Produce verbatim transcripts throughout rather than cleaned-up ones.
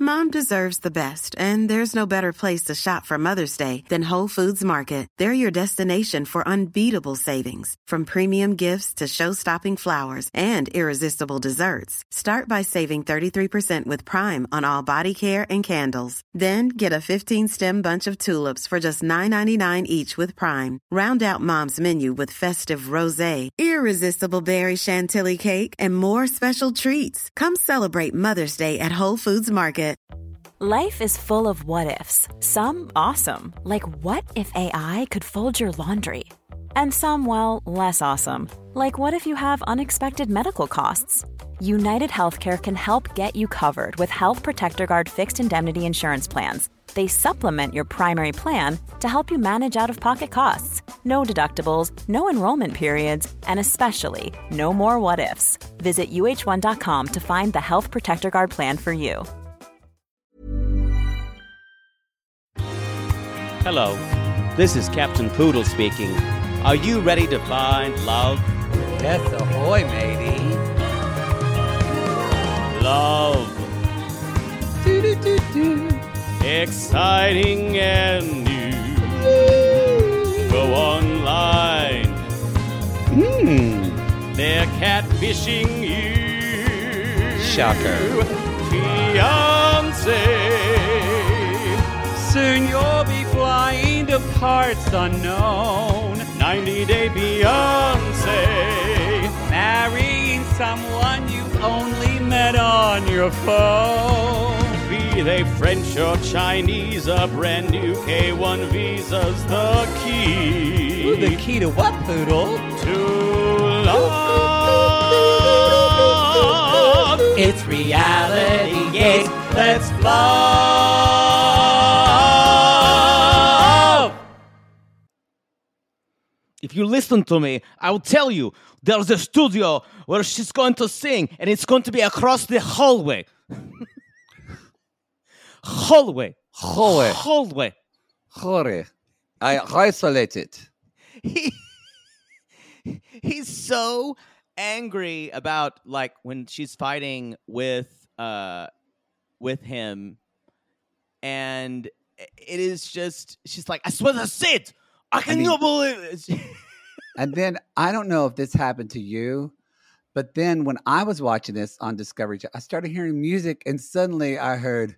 Mom deserves the best, and there's no better place to shop for Mother's Day than Whole Foods Market. They're your destination for unbeatable savings, from premium gifts to show-stopping flowers and irresistible desserts. Start by saving thirty-three percent with Prime on all body care and candles. Then get a fifteen-stem bunch of tulips for just nine ninety-nine each with Prime. Round out Mom's menu with festive rosé, irresistible berry chantilly cake, and more special treats. Come celebrate Mother's Day at Whole Foods Market. Life is full of what-ifs. Some awesome, like what if A I could fold your laundry? And some, well, less awesome, like what if you have unexpected medical costs? United Healthcare can help get you covered with Health Protector Guard fixed indemnity insurance plans. They supplement your primary plan to help you manage out-of-pocket costs. No deductibles, no enrollment periods, and especially no more what-ifs. Visit U H one dot com to find the Health Protector Guard plan for you. Hello, this is Captain Poodle speaking. Are you ready to find love? Yes, ahoy, matey. Love. Do-do-do-do. Exciting and new. Go online. Hmm. They're catfishing you. Shocker. Fiancé. Soon you'll be flying to parts unknown. ninety Day Fiancé. Marrying someone you only met on your phone. Be they French or Chinese, a brand new K one visa's the key. Ooh, the key to what, Poodle? To love. It's reality gaze. Let's love. If you listen to me, I will tell you there's a studio where she's going to sing, and it's going to be across the hallway. hallway. Hallway. Hallway. Hallway. I isolate it. He, he's so angry about, like, when she's fighting with uh with him, and it is just, she's like, I swear to Sid, I cannot believe it. And then, I don't know if this happened to you, but then when I was watching this on Discovery, I started hearing music, and suddenly I heard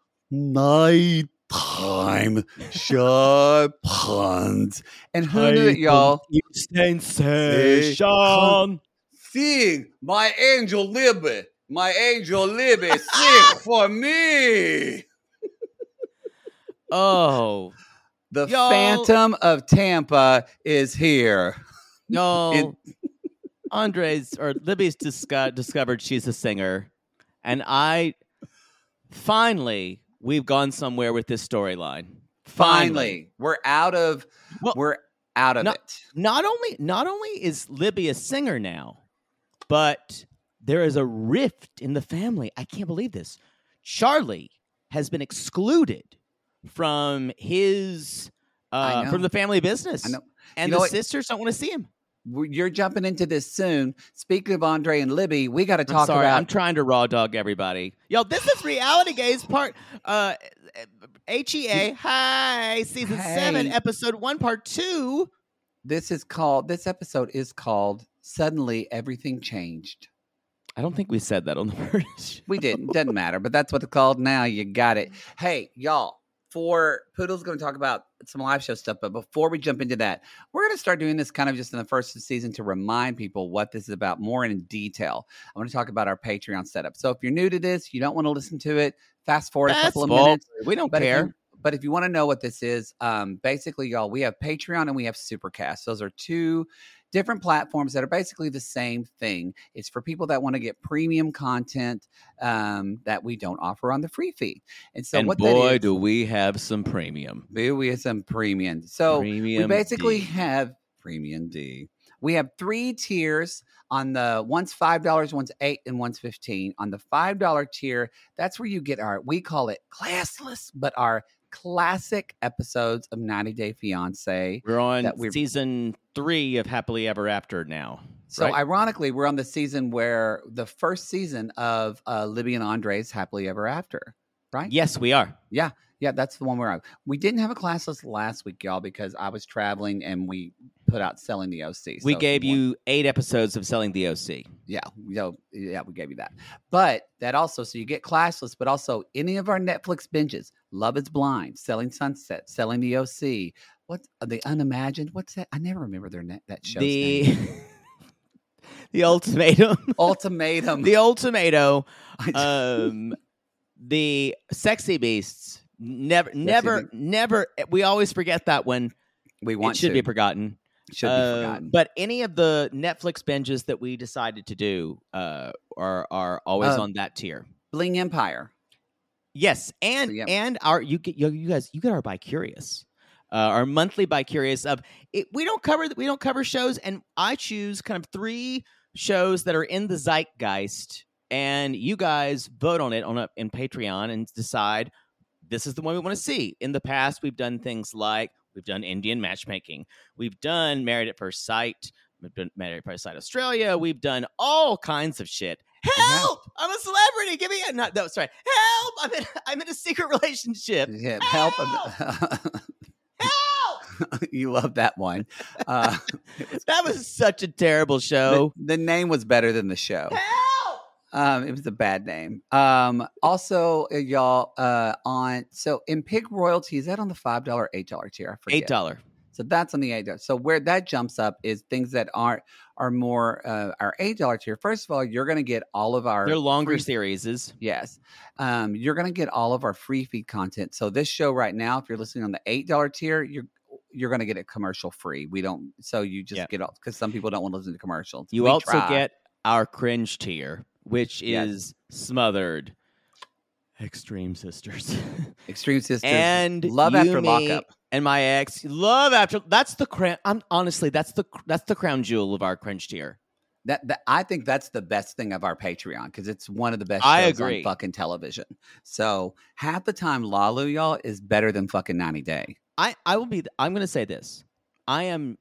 nighttime sharpens. And who knew it, y'all? Sensation. Sing, my angel Libby, my angel Libby, sing for me. Oh. The Y'all. Phantom of Tampa is here. No, It- Andres or Libby's disco- discovered she's a singer, and I finally we've gone somewhere with this storyline. Finally, we're out of Well, we're out of not, it. Not only not only is Libby a singer now, but there is a rift in the family. I can't believe this. Charlie has been excluded from his uh, from the family business, I know. and You know the what? sisters don't want to see him. We're- You're jumping into this soon. Speaking of Andre and Libby, we got to I'm talk sorry, about. I'm trying to raw dog everybody. Yo, this is Reality Gaze part uh H E A. Hi, season Hey. seven, episode one, part two. This is called. This episode is called "Suddenly Everything Changed." I don't think we said that on the first. We didn't. Doesn't matter. But that's what it's called now. You got it. Hey, y'all. For Poodle's going to talk about some live show stuff, but before we jump into that, we're going to start doing this kind of just in the first of the season to remind people what this is about more in detail. I want to talk about our Patreon setup. So if you're new to this, you don't want to listen to it, fast forward a That's couple of bull- minutes. We don't But if care. you- But if you want to know what this is, um, basically, y'all, we have Patreon and we have Supercast. Those are two different platforms that are basically the same thing. It's for people that want to get premium content um, that we don't offer on the free feed. And so and what boy, that is, do we have some premium. do we have some premium. So Premium we basically D. have premium D. We have three tiers. On the one's five dollars, one's eight, and one's fifteen. On the five dollar tier, that's where you get our, we call it classless, but our classic episodes of ninety Day Fiancé. We're on that we're- season three of Happily Ever After now. So right? ironically, we're on the season where the first season of uh, Libby and Andre's Happily Ever After. right? Yes, we are. Yeah. Yeah, that's the one we're on. We didn't have a class list last week, y'all, because I was traveling and we put out Selling the O C. We So gave one- you eight episodes of Selling the O C. Yeah, you know, yeah, we gave you that. But that also, so you get class lists, but also any of our Netflix binges, Love is Blind, Selling Sunset, Selling the O C. What are the Unimagined? What's that? I never remember their net that show's The name. the ultimatum. Ultimatum. the ultimatum. I- Um, the Sexy Beasts. Never, never, Beasts. never. We always forget that one. we It want should to. be forgotten. should be Uh, forgotten. But any of the Netflix binges that we decided to do uh, are are always Uh, on that tier. Bling Empire. Yes, and So, yeah. and our you get you, you guys you get our Bicurious, uh, our monthly Bicurious of it. We don't cover we don't cover shows, and I choose kind of three shows that are in the zeitgeist, and you guys vote on it on a, in Patreon and decide this is the one we want to see. In the past, we've done things like we've done Indian matchmaking, we've done Married at First Sight, we've done Married at First Sight Australia, we've done all kinds of shit. Help! I'm a celebrity. Give me a not. No, sorry. Help! I'm in. I'm in a secret relationship. Yeah, help. Help! You love that one. Uh, That was such a terrible the, show. the name was better than the show. Help! Um, it was a bad name. Um, also, uh, y'all, uh, on so in Pig Royalty, is that on the five dollar or eight dollar tier? I forget. Eight dollar. So that's on the eight dollar. So where that jumps up is things that aren't are more uh, our eight dollar tier. First of all, you're going to get all of our They're longer free- series. Yes, um, you're going to get all of our free feed content. So this show right now, if you're listening on the eight dollar tier, you're you're going to get it commercial free. We don't. So you just Yeah. get all because some people don't want to listen to commercials. You We also try. get our cringe tier, which Yes. is Smothered, Extreme Sisters, Extreme Sisters and Love You, After Me, Lockup. and my ex. Love After. That's the crown. I'm honestly, that's the that's the crown jewel of our cringe tier. That, that I think that's the best thing of our Patreon because it's one of the best I shows agree. on fucking television. So half the time, Lalu y'all is better than fucking ninety Day. I, I will be. I'm going to say this. I am.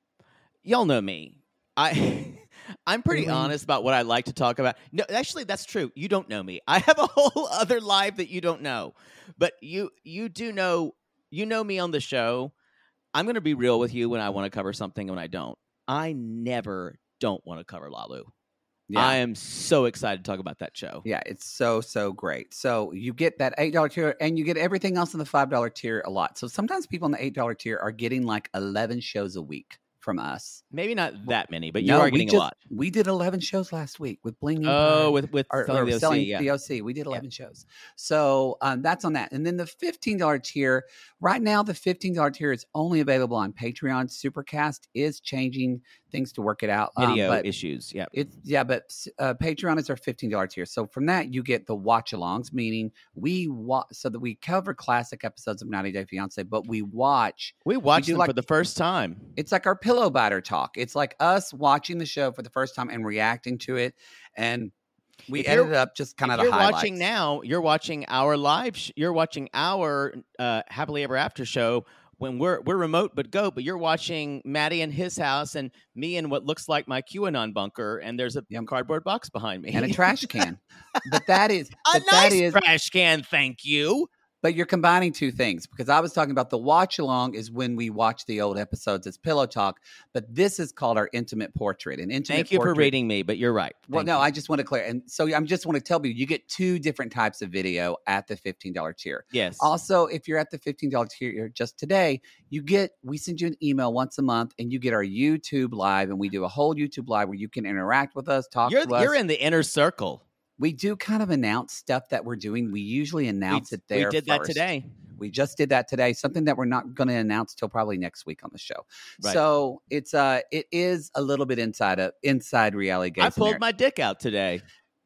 Y'all know me. I. I'm pretty Really? honest about what I like to talk about. No, actually, that's true. You don't know me. I have a whole other life that you don't know, but you you do know. You know me on the show. I'm going to be real with you when I want to cover something and when I don't. I never don't want to cover Lalu. Yeah. I am so excited to talk about that show. Yeah, it's so, so great. So you get that eight dollar tier and you get everything else in the five dollar tier a lot. So sometimes people in the eight dollar tier are getting like eleven shows a week from us. Maybe not that many, but you No, are we getting just- a lot. We did eleven shows last week with Bling. Oh, Empire. with with or, Selling or the O C, selling yeah. the O C. We did eleven shows. So um, that's on that. And then the fifteen dollar tier, right now, the fifteen dollar tier is only available on Patreon. Supercast is changing things to work it out. um, Video but issues. Yeah. It's yeah, but uh, Patreon is our fifteen dollar tier. So from that, you get the watch alongs, meaning we watch so that we cover classic episodes of ninety Day Fiance, but we watch. We watched do them like- for the first time. It's like our pillow biter talk. It's like us watching the show for the first time and reacting to it, and we If you're- edited up just kind If of the you're highlights. watching now, you're watching our live. Sh- you're watching our uh, Happily Ever After show when we're we're remote but go. But you're watching Maddie in his house and me in what looks like my QAnon bunker, and there's a Yep. cardboard box behind me and a trash can. But that is a but nice that is trash can. Thank you. but you're combining two things because I was talking about the watch along is when we watch the old episodes. It's pillow talk, but this is called our intimate portrait. An intimate Thank you portrait, for reading me, but you're right. Well, Thank no, you. I just want to clear. And so I'm just want to tell you, you get two different types of video at the fifteen dollar tier. yes. Also, if you're at the fifteen dollar tier just today, you get, we send you an email once a month and you get our YouTube live and we do a whole YouTube live where you can interact with us, talk You're to us. you're in the inner circle. We do kind of announce stuff that we're doing. We usually announce we, it there We did that first. today. We just did that today. Something that we're not going to announce till probably next week on the show. Right. So it's uh, it is a little bit inside of inside reality. Gaze I in pulled there. my dick out today.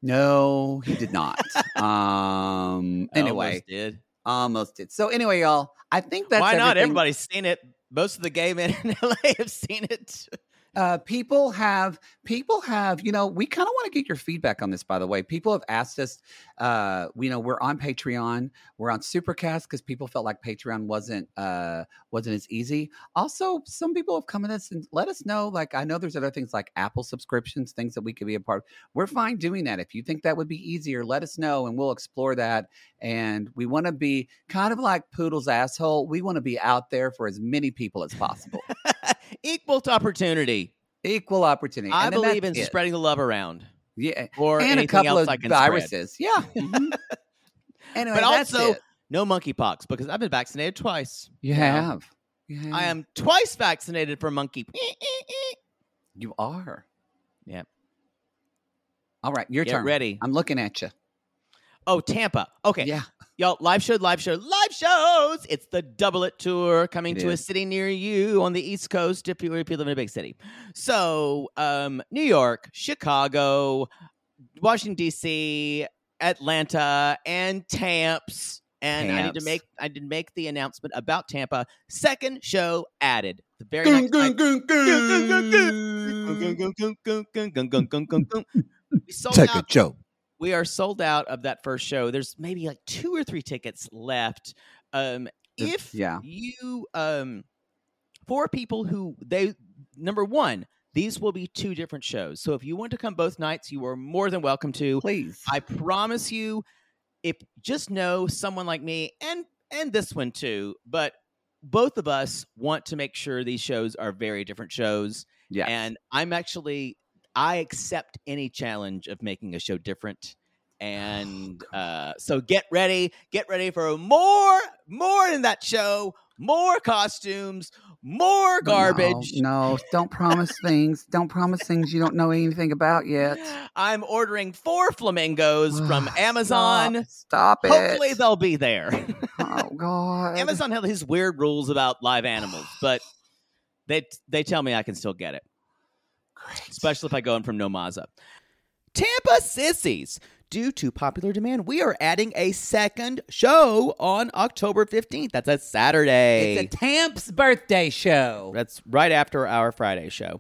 No, he did not. um. I Anyway, almost did. almost did. So anyway, y'all, I think that's Why not? everything. Everybody's seen it. Most of the gay men in L A have seen it. Uh, people have, people have, you know, we kind of want to get your feedback on this, by the way. People have asked us, uh, you know, we're on Patreon, we're on Supercast because people felt like Patreon wasn't, uh, wasn't as easy. Also, some people have come at us and let us know, like, I know there's other things like Apple subscriptions, things that we could be a part of. We're fine doing that. If you think that would be easier, let us know and we'll explore that. And we want to be kind of like Poodle's asshole. We want to be out there for as many people as possible. Equal opportunity. Equal opportunity. I And then believe in that's it. spreading the love around. Yeah. Or and a anything couple else of I can viruses. Yeah. Mhm. Anyway, But that's also, it. no monkeypox because I've been vaccinated twice. You know? have. You have. I am twice vaccinated for monkey. You are. Yeah. All right. Your Get turn. ready. I'm looking at you. Oh, Tampa. Okay. Yeah. Y'all, live show, live show, live shows. It's the Double It Tour coming It to a is. city near you on the East Coast if you, if you live in a big city. So, um, New York, Chicago, Washington, D C, Atlanta, and Tamps. And I need to Tamps. make I did make the announcement about Tampa. Second show added. The very next night. We sold Take a out. joke. We are sold out of that first show. There's maybe like two or three tickets left. Um, The- if yeah. you, um, for people who they, number one, these will be two different shows. So if you want to come both nights, you are more than welcome to. Please. I promise you, if just know someone like me and and this one too, but both of us want to make sure these shows are very different shows. Yes. And I'm actually, I accept any challenge of making a show different. And uh, so get ready, get ready for more, more in that show, more costumes, more garbage. No, no, don't promise things. Don't promise things you don't know anything about yet. I'm ordering four flamingos from Amazon. Stop, Stop it. Hopefully they'll be there. Oh, God. Amazon has these weird rules about live animals, but they they tell me I can still get it. Great. Especially if I go in from Nomaza. Tampa Sissies. Due to popular demand, we are adding a second show on October fifteenth. That's a Saturday. It's a Tamp's birthday show. That's right after our Friday show.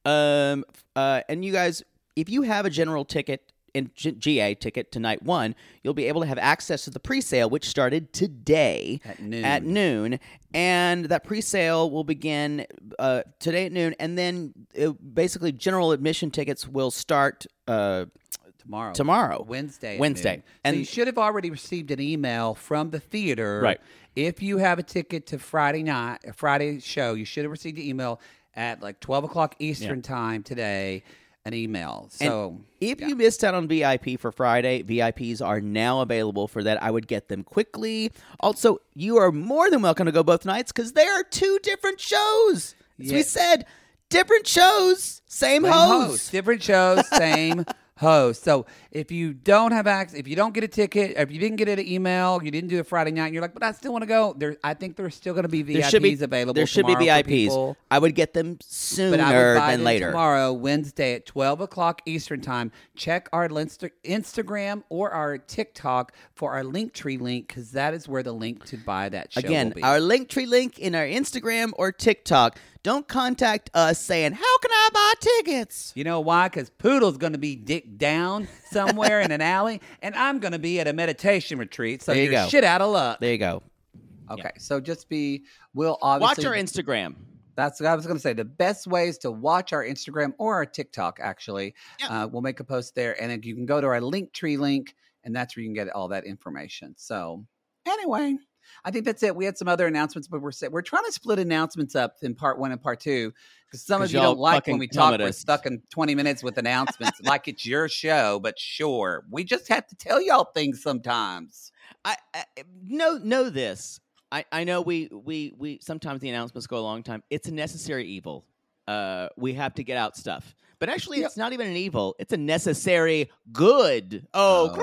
Um, uh, and you guys, if you have a general ticket and G- GA ticket to night one, you'll be able to have access to the pre-sale, which started today At noon. At noon, and that pre-sale will begin uh, today at noon, and then uh, basically general admission tickets will start uh, Tomorrow. tomorrow, Wednesday. at Wednesday, noon. and so you should have already received an email from the theater. Right. If you have a ticket to Friday night, a Friday show, you should have received an email at like twelve o'clock Eastern time today, an email. So if yeah. you missed out on V I P for Friday, V I Ps are now available for that. I would get them quickly. Also, you are more than welcome to go both nights because they are two different shows. As we Yes. said, different shows, same, Same host. host. Different shows, same host. So if you don't have access, if you don't get a ticket, if you didn't get an email, you didn't do it Friday night, and you're like, but I still want to go. There, I think there's still going to be V I Ps There should be available. There should be tomorrow V I for Ps. people. I would get them But sooner I would buy than them later. tomorrow, Wednesday at twelve o'clock Eastern time. Check our Linsta- Instagram or our TikTok for our Linktree link because that is where the link to buy that show Again, will be. our Linktree link in our Instagram or TikTok. Don't contact us saying, "How can I buy tickets?" You know why? Because Poodle's going to be dick down somewhere in an alley, and I'm going to be at a meditation retreat. So There you you're go. shit out of luck. There you go. Okay, Yeah. so just be. We'll Watch obviously our Instagram. That's what I was going to say. The best ways to watch our Instagram or our TikTok, actually, Yeah. uh, we'll make a post there, and then you can go to our Linktree link, and that's where you can get all that information. So, anyway, I think that's it. We had some other announcements, but we're we're trying to split announcements up in part one and part two because some of 'Cause you y'all don't like fucking when we talk. come at We're us. stuck in twenty minutes with announcements, like it's your show. But sure, we just have to tell y'all things sometimes. I, I know know this. I, I know we, we we sometimes the announcements go a long time. It's a necessary evil. Uh, we have to get out stuff, but actually, Yep. it's not even an evil. It's a necessary good. Oh,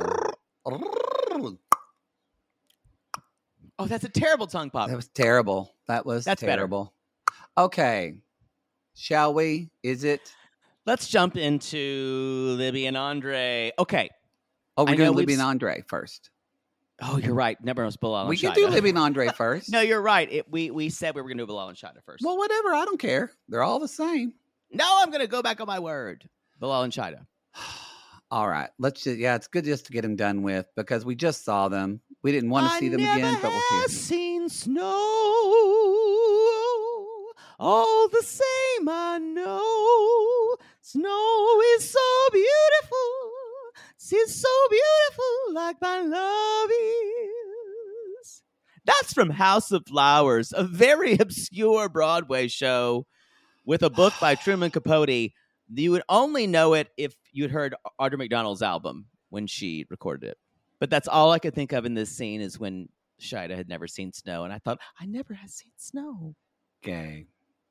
Oh. oh, that's a terrible tongue pop. That was terrible. That was That's better. terrible. Okay. Shall we? Is it? Let's jump into Libby and Andre. Okay. Oh, we're I know doing we've Libby and s- Andre first. Oh, you're right. Never knows Bilal and We can Shida. do Libby and Andre first. No, you're right. It, we we said we were going to do Bilal and Shida first. Well, whatever. I don't care. They're all the same. No, I'm going to go back on my word. Bilal and Shida. All right. Let's just, yeah, it's good just to get them done with because we just saw them. We didn't want to see them again, but we're here. I've seen snow. All the same, I know. Snow is so beautiful. It's so beautiful, like my love is. That's from House of Flowers, a very obscure Broadway show with a book by Truman Capote. You would only know it if you'd heard Audra McDonald's album when she recorded it. But that's all I could think of in this scene is when Shida had never seen snow. And I thought, I never have seen snow. Gay.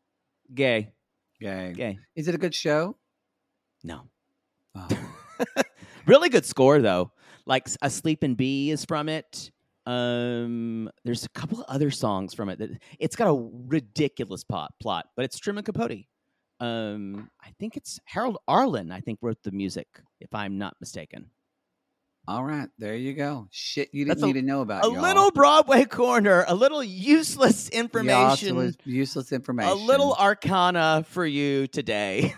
Gay. Gay. Gay. Is it a good show? No. Oh. Really good score, though. Like A Sleepin' Bee is from it. Um, there's a couple of other songs from it. That, it's got a ridiculous plot, plot, but it's Truman Capote. Um, I think it's Harold Arlen, I think, wrote the music, if I'm not mistaken. All right, there you go. Shit you didn't That's a- need to know about, A y'all. little Broadway corner, a little useless information, Y'all, so useless information. a little arcana for you today.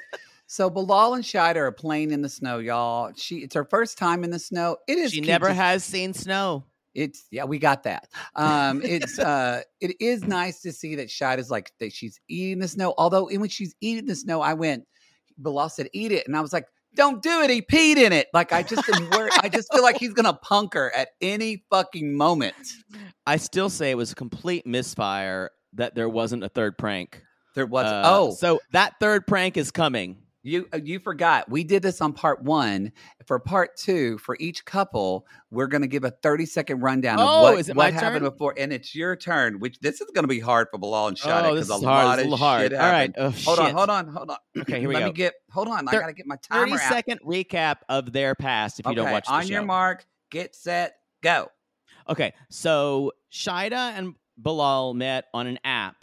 So Bilal and Shida are playing in the snow, y'all. She it's her first time in the snow. It is She cute never to- has seen snow. It's yeah, we got that. Um, it's uh, it is nice to see that Shida's like that she's eating the snow. Although when she's eating the snow, I went. Bilal said, "Eat it," and I was like, "Don't do it." He peed in it. Like I just am worried. I just feel like he's gonna punk her at any fucking moment. I still say it was a complete misfire that there wasn't a third prank. There was Uh, oh, so that third prank is coming. You you forgot. We did this on part one. For part two, for each couple, we're going to give a thirty second rundown Oh, of what, is it what my happened turn? before. And it's your turn, which this is going to be hard for Bilal and Shida Oh, this because is a hard. lot It's a of little hard. shit All right. happened. Oh, hold shit. on, hold on, hold on. Okay, here we Let go. me get, hold on. I Thir- got to get my timer thirty out. second recap of their past if you don't Okay, watch the on show. your mark, get set, go. Okay, so Shida and Bilal met on an app,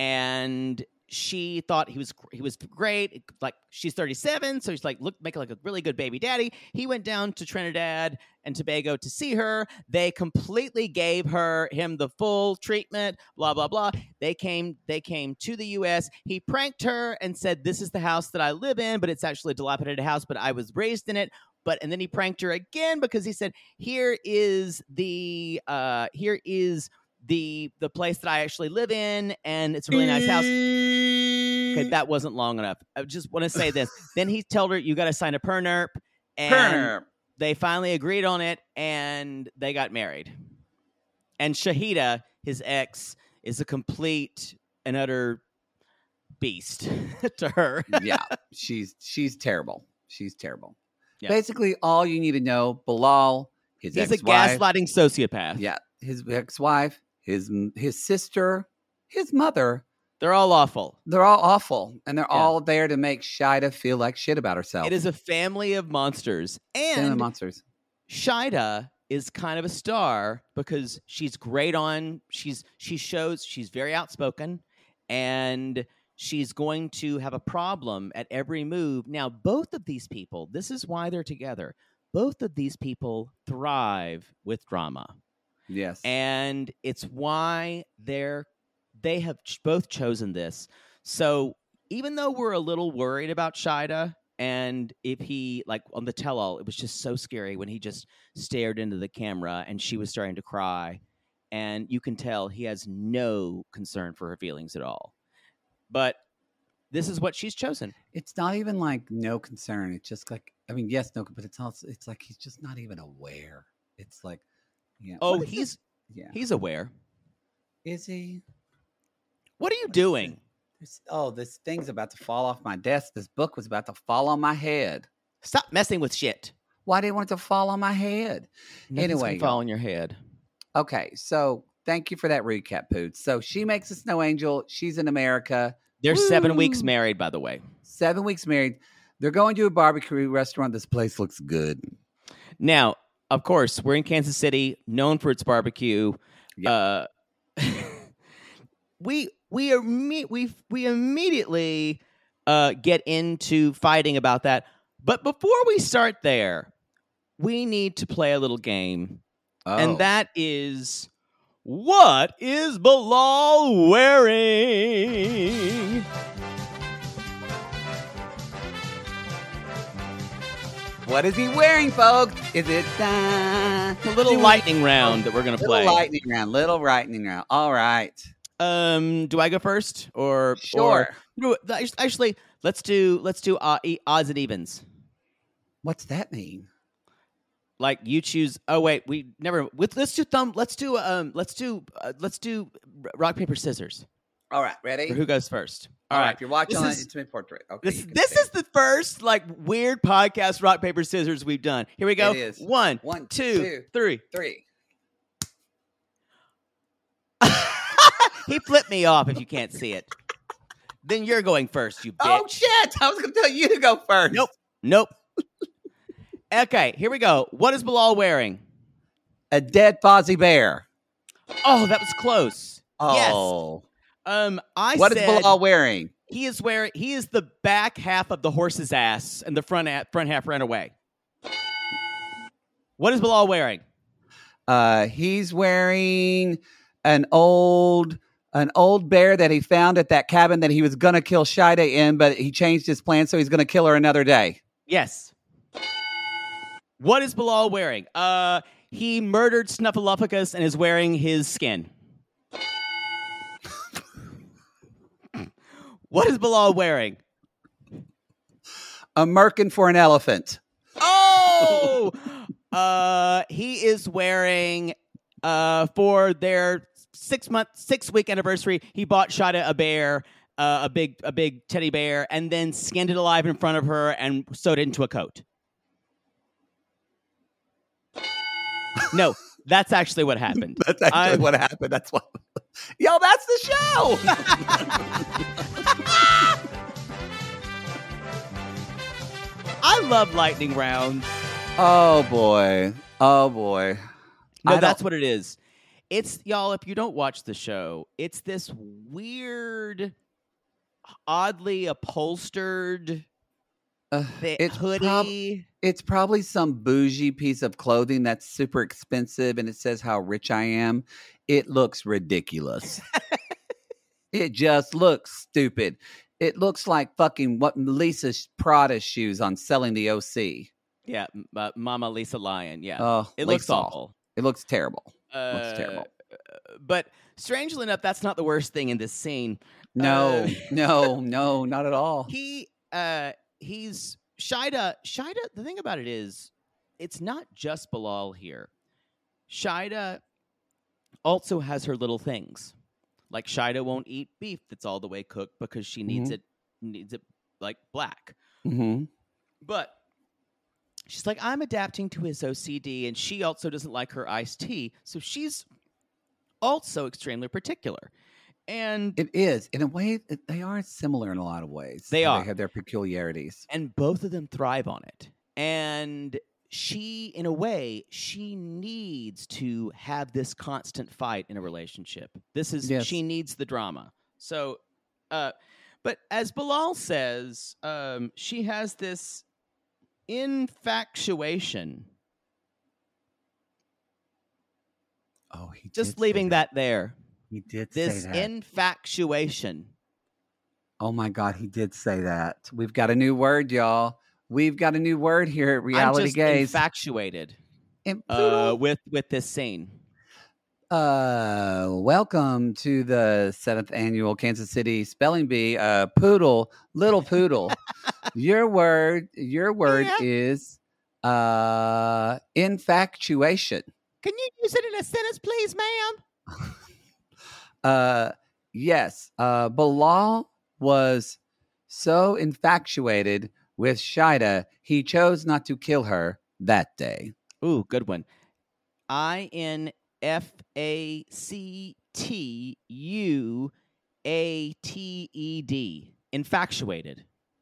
and she thought he was he was great. Like she's thirty-seven, so he's like look making like a really good baby daddy. He went down to Trinidad and Tobago to see her. They completely gave her him the full treatment. Blah blah blah. They came they came to the U S. He pranked her and said, "This is the house that I live in, but it's actually a dilapidated house. But I was raised in it." But and then he pranked her again because he said, "Here is the uh, here is." the the place that I actually live in, and it's a really nice house." Okay, that wasn't long enough. I just want to say this. Then he told her, "You got to sign a pernerp," and Perner. they finally agreed on it, and they got married. And Shahida, his ex, is a complete and utter beast to her. Yeah, she's she's terrible. She's terrible. Yeah. Basically, all you need to know, Bilal, his He's a ex-wife. gaslighting sociopath. Yeah, his ex-wife, his his sister, his mother. They're all awful. They're all awful, and they're Yeah. all there to make Shida feel like shit about herself. It is a family of monsters. Family of And monsters. Shida is kind of a star because she's great on she's she shows she's very outspoken, and she's going to have a problem at every move. Now, both of these people, this is why they're together. Both of these people thrive with drama. Yes. And it's why they're they have ch- both chosen this. So even though we're a little worried about Shida, and if he like on the tell-all, it was just so scary when he just stared into the camera and she was starting to cry, and you can tell he has no concern for her feelings at all. But this is what she's chosen. It's not even like no concern. It's just like, I mean, yes, no, but it's also, it's like he's just not even aware. It's like, yeah. Oh, What is he's this? Yeah. he's aware. Is he? What are you What is doing? it? There's- oh, this thing's about to fall off my desk. This book was about to fall on my head. Stop messing with shit. Why do you want it to fall on my head? Nothing's Anyway, gonna fall y'all. on your head. Okay, so thank you for that recap, Poots. So she makes a snow angel. She's in America. They're seven weeks Woo! married, by the way. Seven weeks married. They're going to a barbecue restaurant. This place looks good. Now, of course, we're in Kansas City, known for its barbecue. Uh, we we are we we immediately uh, get into fighting about that. But before we start there, we need to play a little game, Oh. and that is, what is Bilal wearing? What is he wearing, folks? Is it uh, A little lightning round that we're gonna little play. lightning round? Little lightning round. All right. Um, do I go first or Sure. Or, no, actually, let's do let's do uh, e- odds and evens. What's that mean? Like you choose. Oh wait, we never. With, let's do thumb. Let's do um. Let's do uh, let's do rock paper scissors. All right, ready? For who goes first? All right. If you're watching This on is- It's Me Portrait. Okay. This you can this see. is the first like weird podcast rock paper scissors we've done. Here we go. It is. One, One, two, two. three. three. He flipped me off. If you can't see it, then you're going first. You bitch. Oh shit! I was going to tell you to go first. Nope. Nope. Okay, here we go. What is Bilal wearing? A dead Fozzie Bear. Oh, that was close. Oh. Yes. Um, I What is said Bilal wearing? he is wearing. He is the back half of the horse's ass, and the front a- front half ran away. What is Bilal wearing? Uh, he's wearing an old an old bear that he found at that cabin that he was gonna kill Shida in, but he changed his plan, so he's gonna kill her another day. Yes. What is Bilal wearing? Uh, he murdered Snuffleupagus and is wearing his skin. What is Bilal wearing? A merkin for an elephant. Oh, uh, he is wearing uh for their six month, six week anniversary. He bought Shida a bear, uh, a big, a big teddy bear, and then skinned it alive in front of her and sewed it into a coat. No, that's actually what happened. That's actually I- what happened. That's what. Yo, that's the show. I love lightning rounds. Oh boy. Oh boy. No, I that's don't- what it is. It's y'all. If you don't watch the show, it's this weird, oddly upholstered Uh, thi- it's hoodie. prob- it's probably some bougie piece of clothing that's super expensive, and it says how rich I am. It looks ridiculous. It just looks stupid. It looks like fucking what Lisa Prada shoes on Selling the O C. Yeah, m- uh, Mama Lisa Lion. Yeah, Oh, it looks Lisa. awful. It looks terrible. Uh, looks terrible. But strangely enough, that's not the worst thing in this scene. No, Uh, no, no, not at all. He, uh, he's Shida. Shida. The thing about it is, it's not just Bilal here. Shida also has her little things. Like Shida won't eat beef that's all the way cooked because she needs Mhm. it needs it like black. Mm-hmm. But she's like, I'm adapting to his O C D, and she also doesn't like her iced tea, so she's also extremely particular. And It is. In a way, it- they are similar in a lot of ways. They How are. They have their peculiarities. and both of them thrive on it. And she, in a way, she needs to have this constant fight in a relationship. This is Yes. she needs the drama. So, uh, but as Bilal says, um, she has this infatuation. Oh, he Just did say leaving that there. He did This say that. infatuation. Oh my God, he did say that. We've got a new word, y'all. We've got a new word here at Reality I'm just Gaze. infatuated And uh, Poodle, with with this scene. uh, welcome to the seventh annual Kansas City Spelling Bee. Uh, Poodle, little Poodle. your word, your word Yeah. is uh, infatuation. Can you use it in a sentence, please, ma'am? Uh, yes, uh, Bilal was so infatuated with Shida, he chose not to kill her that day. Ooh, good one. I N F A C T U A T E D. Infatuated.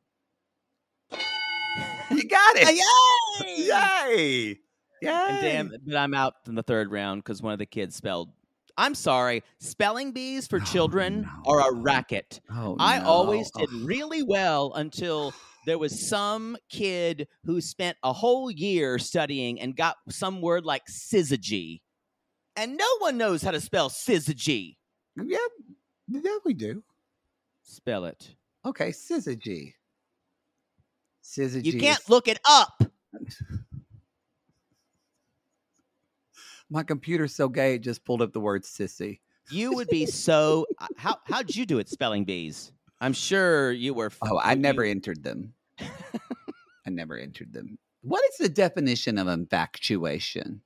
You got it! Yay! Yay! Yay! And damn, but I'm out in the third round because one of the kids spelled. I'm sorry. Spelling bees for Oh, children no. are a racket. Oh, I no. always did Oh. really well until there was some kid who spent a whole year studying and got some word like syzygy. And no one knows how to spell syzygy. Yeah, yeah, we do. Spell it. Okay, syzygy. Syzygy. You can't look it up. My computer's so gay it just pulled up the word sissy. You would be so. How how'd you do it spelling bees? I'm sure you were. Oh, I you, never entered them. I never entered them. What is the definition of infatuation?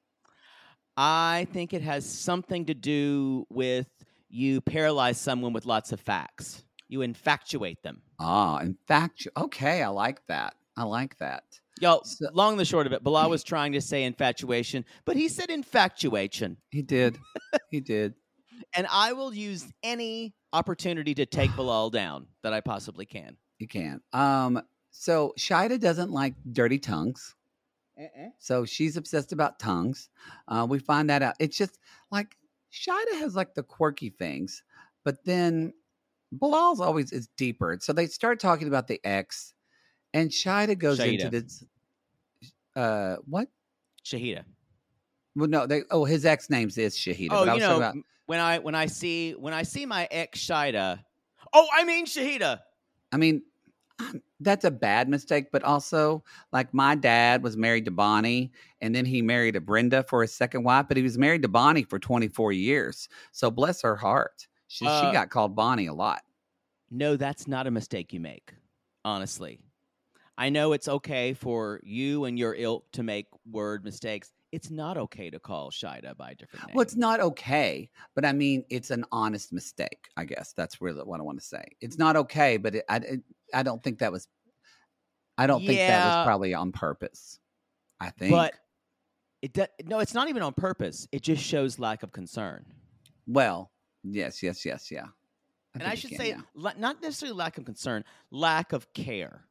I think it has something to do with you paralyze someone with lots of facts. You infatuate them. Ah, infatu. Okay, I like that. I like that. Y'all, So- long and the short of it, Bilal was trying to say infatuation, but he said infatuation. He did. He did. And I will use any opportunity to take Bilal down that I possibly can. You can. Um. So Shida doesn't like dirty tongues. Uh-uh. So she's obsessed about tongues. Uh, we find that out. It's just like Shida has like the quirky things, but then Bilal's always is deeper. So they start talking about the ex, and Shida goes Shahida. into this. Uh, what? Shahida. Well, no, they. Oh, his ex name's is Shahida. Oh, but I you was talking know, about, when I when I see when I see my ex Shida. Oh, I mean Shahida. I mean, um, that's a bad mistake, but also like my dad was married to Bonnie, and then he married a Brenda for his second wife, but he was married to Bonnie for twenty-four years. So bless her heart, she Uh, she got called Bonnie a lot. No, that's not a mistake you make. Honestly, I know it's okay for you and your ilk to make word mistakes. It's not okay to call Shida by a different name. Well, it's not okay, but I mean, it's an honest mistake. I guess that's really what I want to say. It's not okay, but it, I, it, I don't think that was. I don't think that Yeah. was probably on purpose. I think, But it do, no, it's not even on purpose. It just shows lack of concern. well, yes, yes, yes, yeah. And I think should you can, say, yeah. la- not necessarily lack of concern, lack of care,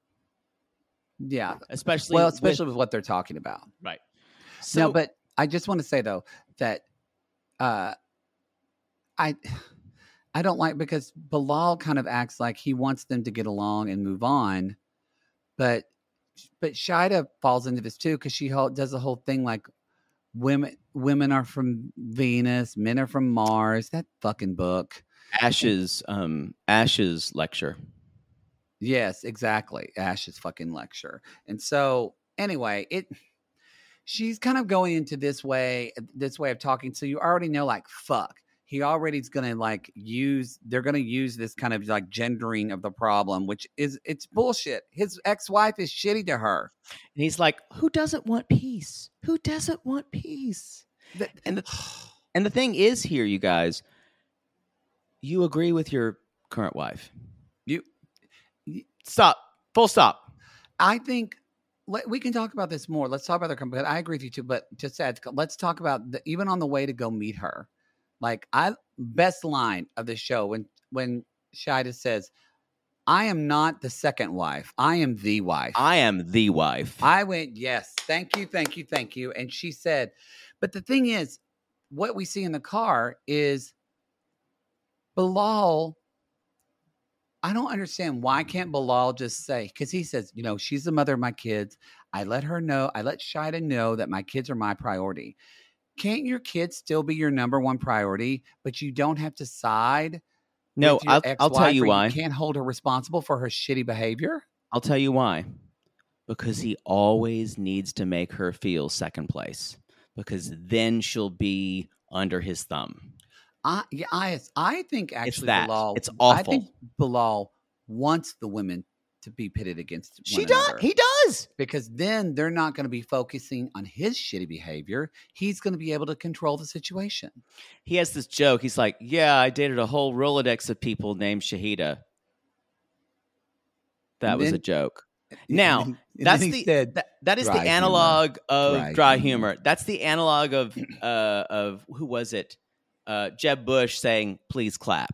yeah. especially Well, with- especially with what they're talking about. right. So, No, but I just want to say though that uh, I I don't like because Bilal kind of acts like he wants them to get along and move on, but but Shida falls into this too because she ho- does the whole thing like women women are from Venus, men are from Mars. That fucking book. Ash's um Ash's lecture. Yes, exactly. Ash's fucking lecture. And so anyway, it she's kind of going into this way, this way of talking. So you already know, like, fuck. He already is gonna like use they're gonna use this kind of like gendering of the problem, which is it's bullshit. His ex-wife is shitty to her. And he's like, who doesn't want peace? Who doesn't want peace? That- And the and the thing is here, you guys, you agree with your current wife. you Stop. Full stop. I think let, we can talk about this more. Let's talk about their company. I agree with you too, but just to add, let's talk about the, even on the way to go meet her. Like I best line of the show when when Shida says, "I am not the second wife. I am the wife." I am the wife. I went, "Yes, thank you, thank you, thank you." And she said, "But the thing is, what we see in the car is Bilal." I don't understand why can't Bilal just say, because he says, you know, she's the mother of my kids. I let her know, I let Shida know that my kids are my priority. Can't your kids still be your number one priority, but you don't have to side? no, with your I'll, I'll tell ex-wife, you or why. You can't hold her responsible for her shitty behavior? I'll tell you why. Because he always needs to make her feel second place. Because then she'll be under his thumb. I, yeah, I, I think actually that. Bilal, It's I think awful. Bilal wants the women to be pitted against She one does. another. He does. Because then they're not going to be focusing on his shitty behavior. He's going to be able to control the situation. He has this joke. He's like, yeah, I dated a whole Rolodex of people named Shahida. That And was a then- joke. And Now, then- and That's then he the said, that, that is dry the humor. analog of Dry dry, humor. humor. That's the analog of uh, of who was it? Uh, Jeb Bush saying, "Please clap."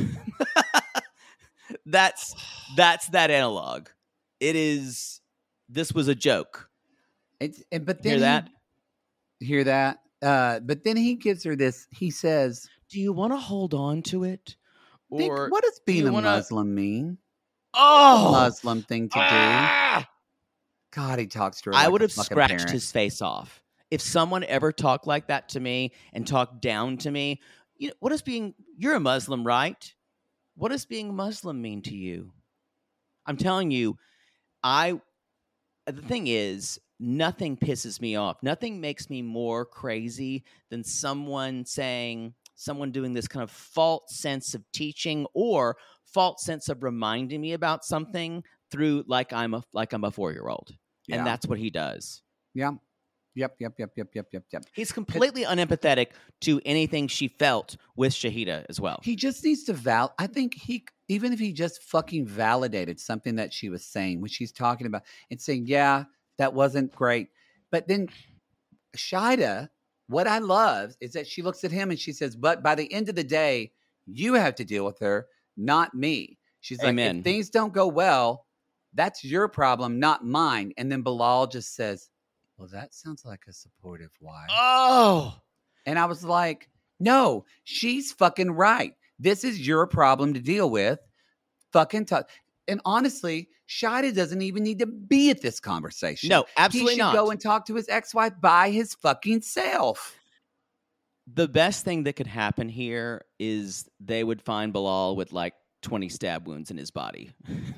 that's that's that analog. It is. This was a joke. it's, and, but then Hear he- that? hear that. Uh, but then he gives her this. He says, Do you want to hold on to it, think, or "What does being you a wanna- Muslim mean? oh, Muslim thing to do." ah! God, he talks to her. I like would a have fucking scratched parent. his face off if someone ever talked like that to me and talked down to me. You know, what does being you're a Muslim, right? What does being Muslim mean to you? I'm telling you, I the thing is, nothing pisses me off. Nothing makes me more crazy than someone saying, someone doing this kind of false sense of teaching or false sense of reminding me about something through like I'm a like I'm a four-year-old. Yeah. And that's what he does. Yeah. Yep, yep, yep, yep, yep, yep, yep. He's completely unempathetic to anything she felt with Shahida as well. He just needs to val. I think he, even if he just fucking validated something that she was saying when she's talking about and saying, yeah, that wasn't great. But then Shahida, what I love is that she looks at him and she says, but by the end of the day, you have to deal with her, not me. She's Amen. like, if things don't go well, that's your problem, not mine. And then Bilal just says, well, that sounds like a supportive wife. Oh. And I was like, no, she's fucking right. This is your problem to deal with. Fucking tough. And honestly, Shahida doesn't even need to be at this conversation. No, absolutely he should not. go and talk to his ex-wife by his fucking self. The best thing that could happen here is they would find Bilal with like twenty stab wounds in his body.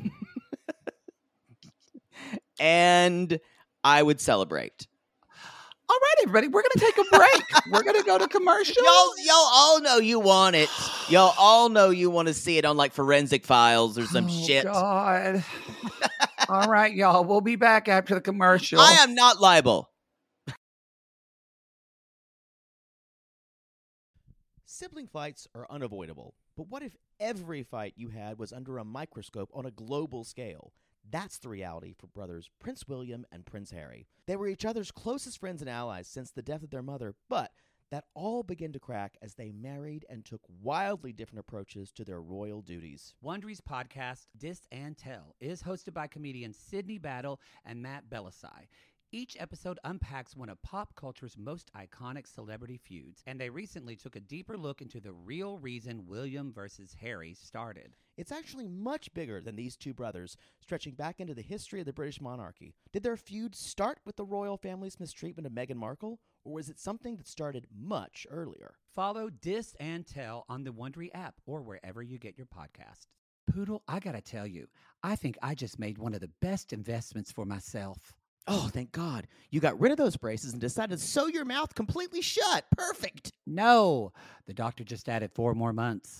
And I would celebrate. All right, everybody, we're going to take a break. We're going to go to commercial. Y'all, y'all all know you want it. Y'all all know you want to see it on like Forensic Files or some Oh, shit. God. All right, y'all. We'll be back after the commercial. I am not liable. Sibling fights are unavoidable, but what if every fight you had was under a microscope on a global scale? That's the reality for brothers Prince William and Prince Harry. They were each other's closest friends and allies since the death of their mother, but that all began to crack as they married and took wildly different approaches to their royal duties. Wondery's podcast, Dis and Tell, is hosted by comedians Sydney Battle and Matt Belisai. Each episode unpacks one of pop culture's most iconic celebrity feuds, and they recently took a deeper look into the real reason William versus Harry started. It's actually much bigger than these two brothers, stretching back into the history of the British monarchy. Did their feud start with the royal family's mistreatment of Meghan Markle, or was it something that started much earlier? Follow Dis and Tell on the Wondery app or wherever you get your podcasts. Poodle, I gotta tell you, I think I just made one of the best investments for myself. Oh, thank God. You got rid of those braces and decided to sew your mouth completely shut. Perfect. No, the doctor just added four more months.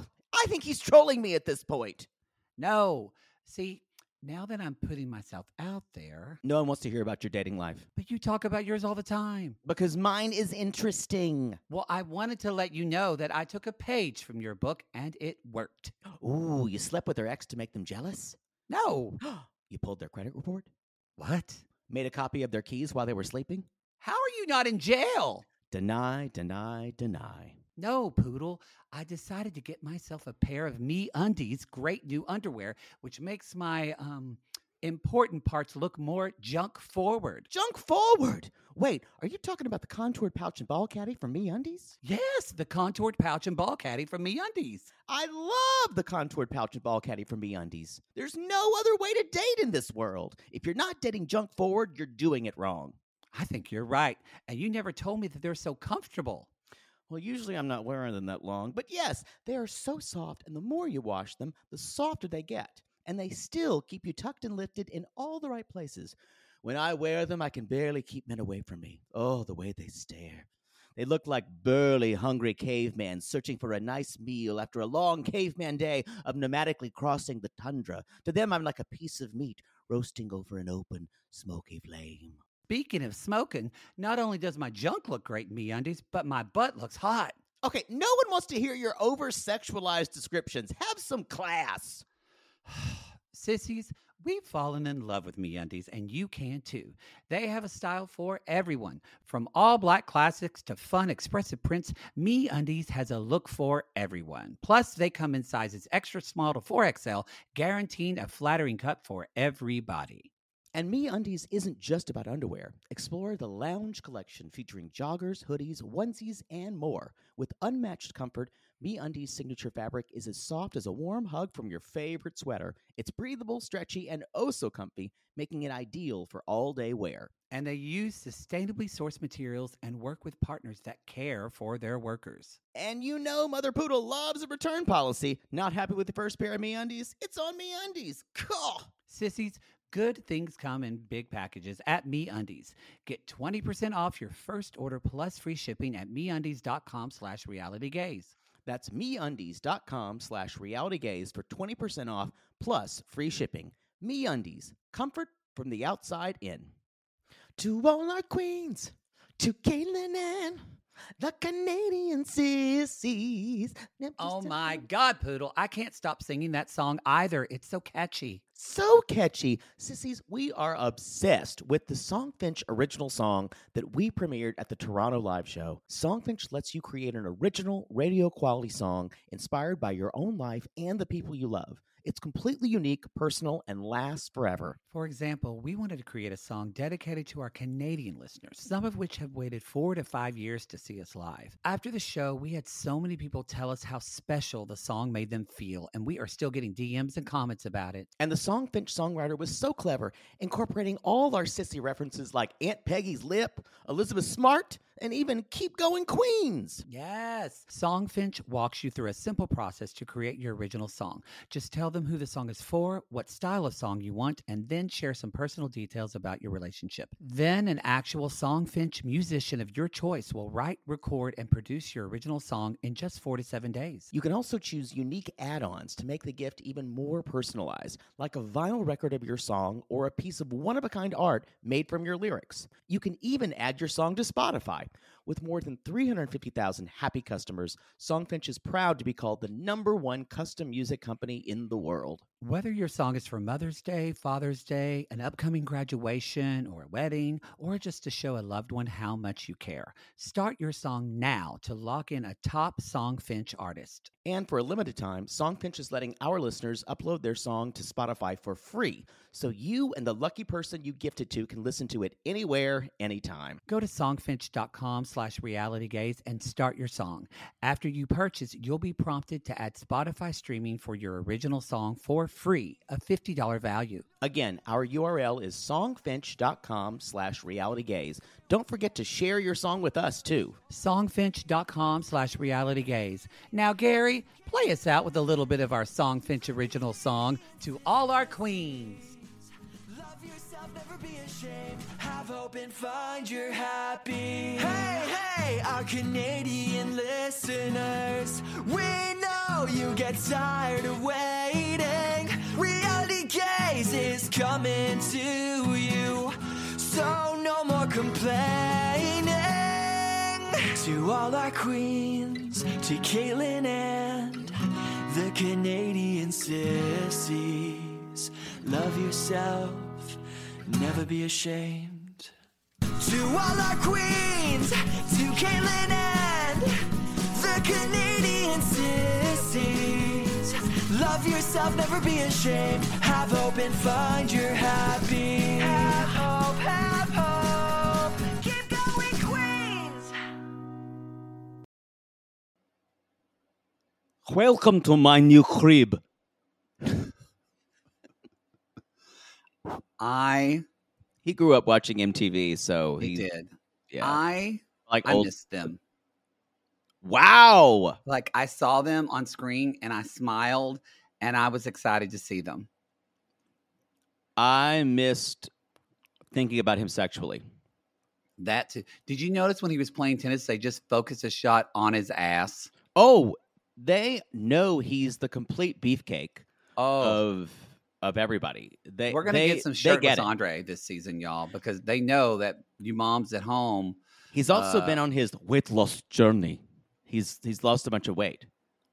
I think he's trolling me at this point. No, see, now that I'm putting myself out there. No one wants to hear about your dating life. But you talk about yours all the time. Because mine is interesting. Well, I wanted to let you know that I took a page from your book and it worked. Ooh, you slept with their ex to make them jealous? No. You pulled their credit report? What? Made a copy of their keys while they were sleeping? How are you not in jail? Deny, deny, deny. No, Poodle. I decided to get myself a pair of MeUndies great new underwear, which makes my um important parts look more junk forward. Junk forward? Wait, are you talking about the contoured pouch and ball caddy from MeUndies? Yes, the contoured pouch and ball caddy from MeUndies. I love the contoured pouch and ball caddy from MeUndies. There's no other way to date in this world. If you're not dating junk forward, you're doing it wrong. I think you're right. And you never told me that they're so comfortable. Well, usually I'm not wearing them that long, but yes, they are so soft, and the more you wash them, the softer they get. And they still keep you tucked and lifted in all the right places. When I wear them, I can barely keep men away from me. Oh, the way they stare. They look like burly, hungry cavemen searching for a nice meal after a long caveman day of nomadically crossing the tundra. To them, I'm like a piece of meat roasting over an open, smoky flame. Speaking of smoking, not only does my junk look great in MeUndies, but my butt looks hot. Okay, no one wants to hear your over-sexualized descriptions. Have some class. Sissies, we've fallen in love with MeUndies, and you can too. They have a style for everyone. From all black classics to fun, expressive prints, MeUndies has a look for everyone. Plus, they come in sizes extra small to four X L, guaranteeing a flattering cut for everybody. And MeUndies isn't just about underwear. Explore the Lounge collection featuring joggers, hoodies, onesies, and more. With unmatched comfort, MeUndies' signature fabric is as soft as a warm hug from your favorite sweater. It's breathable, stretchy, and oh so comfy, making it ideal for all-day wear. And they use sustainably sourced materials and work with partners that care for their workers. And you know Mother Poodle loves a return policy. Not happy with the first pair of MeUndies? It's on MeUndies. Cool. Sissies, Good things come in big packages at MeUndies. Get twenty percent off your first order plus free shipping at MeUndies.com slash realitygaze. That's MeUndies.com slash realitygaze for twenty percent off plus free shipping. MeUndies, comfort from the outside in. To all our queens, to Caitlin and the Canadian sissies. Oh my God, Poodle. I can't stop singing that song either. It's so catchy. So catchy. Sissies, we are obsessed with the Songfinch original song that we premiered at the Toronto Live Show. Songfinch lets you create an original radio quality song inspired by your own life and the people you love. It's completely unique, personal, and lasts forever. For example, we wanted to create a song dedicated to our Canadian listeners, some of which have waited four to five years to see us live. After the show, we had so many people tell us how special the song made them feel, and we are still getting D Ms and comments about it. And the Songfinch songwriter was so clever, incorporating all our sissy references like Aunt Peggy's Lip, Elizabeth Smart, and even Keep Going Queens. Yes. Songfinch walks you through a simple process to create your original song. Just tell them who the song is for, what style of song you want, and then share some personal details about your relationship. Then an actual Songfinch musician of your choice will write, record, and produce your original song in just four to seven days. You can also choose unique add-ons to make the gift even more personalized, like a vinyl record of your song or a piece of one-of-a-kind art made from your lyrics. You can even add your song to Spotify. With more than three hundred fifty thousand happy customers, Songfinch is proud to be called the number one custom music company in the world. Whether your song is for Mother's Day, Father's Day, an upcoming graduation, or a wedding, or just to show a loved one how much you care, start your song now to lock in a top Songfinch artist. And for a limited time, Songfinch is letting our listeners upload their song to Spotify for free, so you and the lucky person you gift it to can listen to it anywhere, anytime. Go to songfinch.com slash realitygaze and start your song. After you purchase, you'll be prompted to add Spotify streaming for your original song for free, a fifty dollars value. Again, our U R L is songfinch.com slash realitygaze. Don't forget to share your song with us, too. Songfinch.com slash realitygaze. Now, Gary, play us out with a little bit of our Songfinch original song, To All Our Queens. Love yourself, never be ashamed. Have hope and find your happy. Hey, hey, our Canadian listeners. We know you get tired of waiting. Reality Gaze is coming to you. So no more complaining. To all our queens, to Caitlin and the Canadian sissies. Love yourself, never be ashamed. To all our queens, to Caitlin and the Canadian sissies. Love yourself, never be ashamed. Have hope and find your happy. Have hope, have hope. Keep going, Queens. Welcome to my new crib. I He grew up watching M T V, so he he did. Yeah, I like I old. missed them. Wow. Like, I saw them on screen and I smiled and I was excited to see them. I missed thinking about him sexually. That too. Did you notice when he was playing tennis, they just focused a shot on his ass? Oh, they know he's the complete beefcake Oh, of of everybody. They we're gonna they, get some they shirtless get it. Andre this season, y'all, because they know that you moms at home. He's also uh, been on his weight loss journey. He's he's lost a bunch of weight.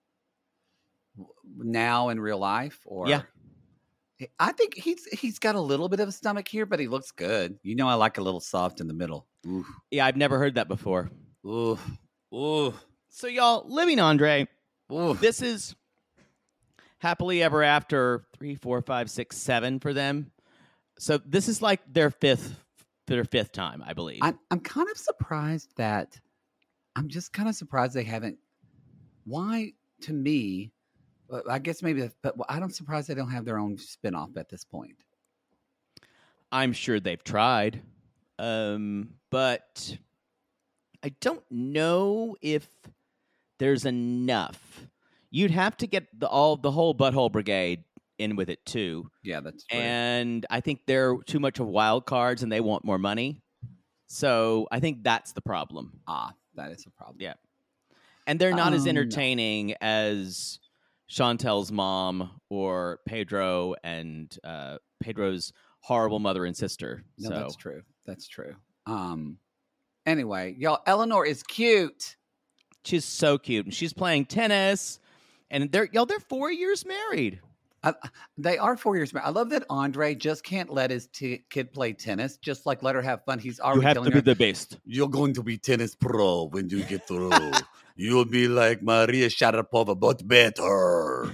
Now in real life, or Yeah. I think he's he's got a little bit of a stomach here, but he looks good. You know, I like a little soft in the middle. Ooh, Yeah, I've never heard that before. ooh, ooh, So y'all, Living Andre, ooh. this is happily ever after three, four, five, six, seven for them. So this is like their fifth their fifth time, I believe. I'm I'm kind of surprised that I'm just kind of surprised they haven't. Why, to me, well, I guess maybe, but I'm surprised they don't have their own spinoff at this point. I'm sure they've tried, um, but I don't know if there's enough. You'd have to get the all the whole Butthole Brigade in with it too. Yeah, that's true. And I think they're too much of wild cards and they want more money. So I think that's the problem. Ah, that is a problem. Yeah. And they're not Um, as no. entertaining as Chantel's mom or Pedro and uh, Pedro's horrible mother and sister. No, so that's true. That's true. Um. Anyway, y'all, Eleanor is cute. she's so cute. And she's playing tennis. And they're y'all, they're four years married. I, they are four years married. I love that Andre just can't let his t- kid play tennis. Just like let her have fun. He's already telling her, the best. "You're going to be tennis pro when you get through. You'll be like Maria Sharapova, but better."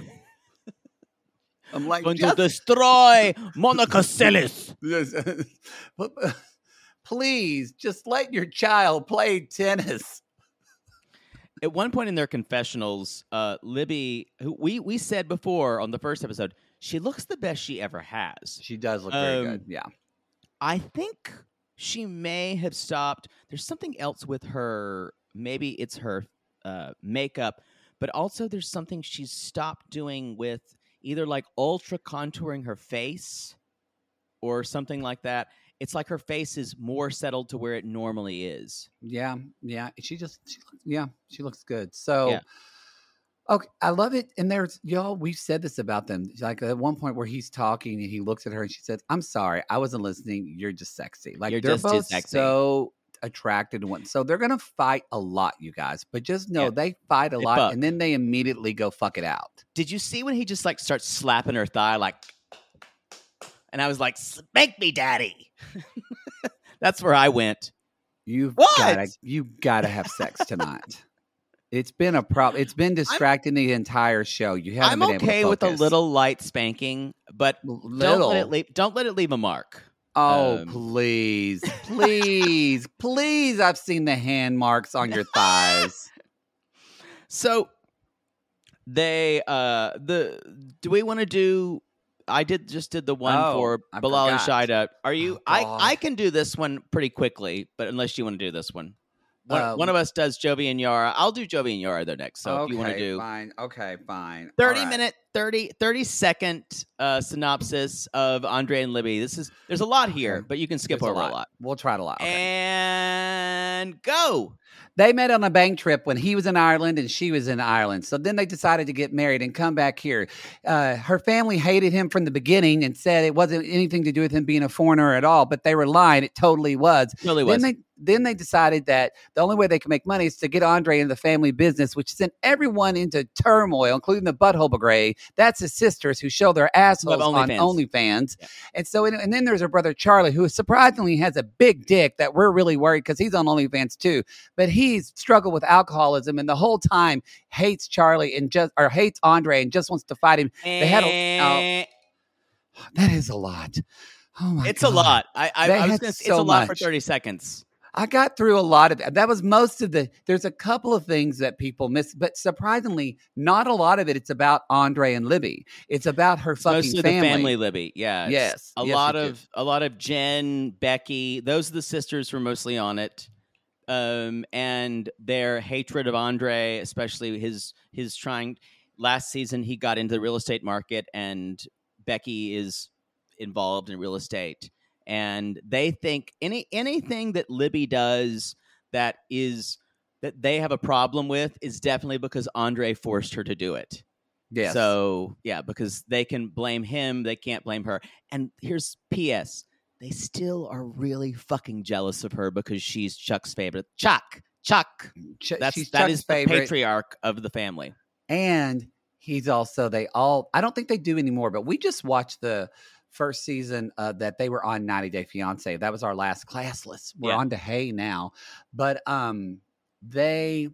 I'm like, Going just, to destroy Monica Seles. yes, but, uh, please, just let your child play tennis. At one point in their confessionals, uh, Libby, who we we said before on the first episode, she looks the best she ever has. She does look very Um, good. Yeah. I think she may have stopped. There's something else with her. Maybe it's her uh, makeup, but also there's something she's stopped doing with either like ultra contouring her face or something like that. It's like her face is more settled to where it normally is. Yeah, yeah. She just, she, yeah, she looks good. So, Yeah. okay, I love it. And there's, y'all, we've said this about them. Like at one point where he's talking and he looks at her and she says, "I'm sorry, I wasn't listening. You're just sexy." Like You're they're just too both sexy. so attracted to one. So they're gonna fight a lot, you guys. But just know Yeah. they fight a They lot fuck. and then they immediately go fuck it out. Did you see when he just like starts slapping her thigh like, and I was like, "Spank me, daddy." That's where I went. You've What? gotta, you gotta have sex tonight. It's been a problem. It's been distracting the entire show. You haven't I'm been able to okay with a focus. little light spanking, but don't Little. let it leave. Don't let it leave a mark. Oh, Um, please, please, please. I've seen the hand marks on your thighs. So they uh the do we want to do? I did just did the one Oh, for I Bilal and forgot. Shida. Are you? Oh, I God. I can do this one pretty quickly, but unless you want to do this one. One, Uh, one of us does Jovi and Yara. I'll do Jovi and Yara though next. So okay, if you want to do fine. Okay, fine. thirty All right. minute, thirty, thirty second uh, synopsis of Andre and Libby. This is there's a lot here, Okay. but you can skip There's over a lot. We'll try it a lot. Okay. And go. They met on a bank trip when he was in Ireland and she was in Ireland. So then they decided to get married and come back here. Uh, her family hated him from the beginning and said it wasn't anything to do with him being a foreigner at all, but they were lying. It totally was. Totally Then was. they then they decided that the only way they could make money is to get Andre into the family business, which sent everyone into turmoil, including the Butthole Brigade. That's his sisters who show their assholes on OnlyFans. OnlyFans. Yeah. And so, and then there's her brother Charlie, who surprisingly has a big dick that we're really worried because he's on OnlyFans too. But he's struggled with alcoholism and the whole time hates Charlie and just or hates Andre and just wants to fight him. They had a, oh, Eh, that is a lot. Oh my it's God. a lot. I, I, They I was had gonna say, so it's a lot for much. thirty seconds. I got through a lot of that. That was most of the, there's a couple of things that people miss, but surprisingly, not a lot of it. It's about Andre and Libby. It's about her It's fucking mostly family. the family, Libby. Yeah. it's Yes, A yes, lot it of a lot of Jen, Becky. Those are the sisters who are mostly on it. Um, and their hatred of Andre, especially his his trying. Last season, he got into the real estate market, and Becky is involved in real estate. And they think any anything that Libby does that is that they have a problem with is definitely because Andre forced her to do it. Yes. So yeah, because they can blame him, they can't blame her. And here's P S They still are really fucking jealous of her because she's Chuck's favorite. Chuck, Chuck. Ch- That's she's that Chuck's is the favorite. patriarch of the family. And he's also, they all, I don't think they do anymore, but we just watched the first season uh, that they were on ninety Day Fiance. That was our last classless. We're Yeah. on to Hey now. But um, they,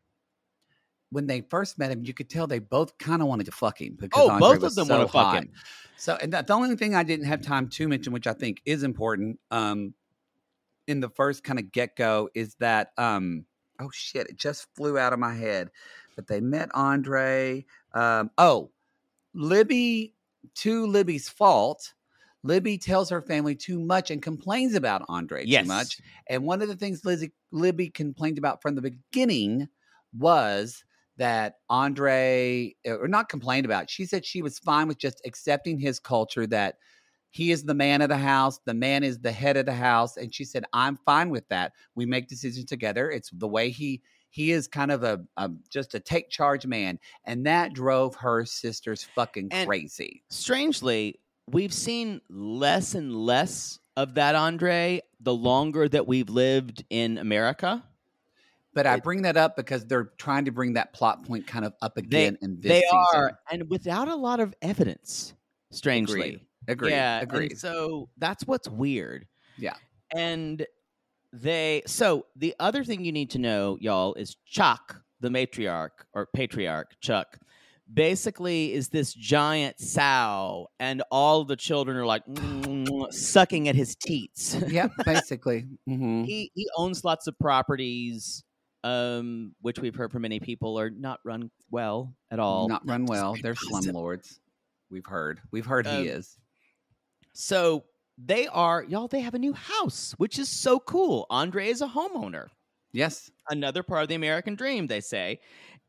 when they first met him, you could tell they both kind of wanted to fuck him because Oh, Andre both of was them so wanna fuck hot. him. So, and that, the only thing I didn't have time to mention, which I think is important, um, in the first kind of get go, is that um, oh shit, it just flew out of my head. But they met Andre. Um, oh, Libby, to Libby's fault, Libby tells her family too much and complains about Andre Yes. too much. And one of the things Lizzie, Libby complained about from the beginning was that Andre, or not complained about. She said she was fine with just accepting his culture, that he is the man of the house. The man is the head of the house. And she said, I'm fine with that. We make decisions together. It's the way he, he is kind of a, a just a take charge man. And that drove her sisters fucking And crazy. Strangely, we've seen less and less of that Andre the longer that we've lived in America. But I bring that up because they're trying to bring that plot point kind of up again They, in this they season. are, and without a lot of evidence, strangely. Agreed. Agreed. Yeah, Agreed. and so that's what's weird. Yeah. And they, so the other thing you need to know, y'all, is Chuck, the matriarch or patriarch, Chuck, basically is this giant sow, and all the children are like mm, sucking at his teats. Yeah, basically. Mm-hmm. he he owns lots of properties, um, which we've heard from many people are not run well at all. Not run well. Just They're very slumlords. We've heard. We've heard Um, he is. So they are, y'all, they have a new house, which is so cool. Andre is a homeowner. Yes. Another part of the American dream, they say.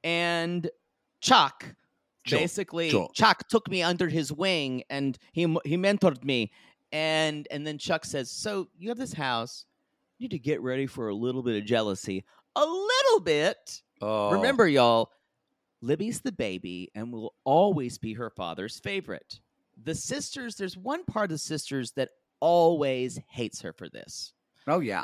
And Chuck, Chuck, basically, Chuck. Chuck took me under his wing and he he mentored me. And and then Chuck says, so you have this house. You need to get ready for a little bit of jealousy. A little bit. Oh. Remember, y'all, Libby's the baby and will always be her father's favorite. The sisters, there's one part of the sisters that always hates her for this. Oh, yeah.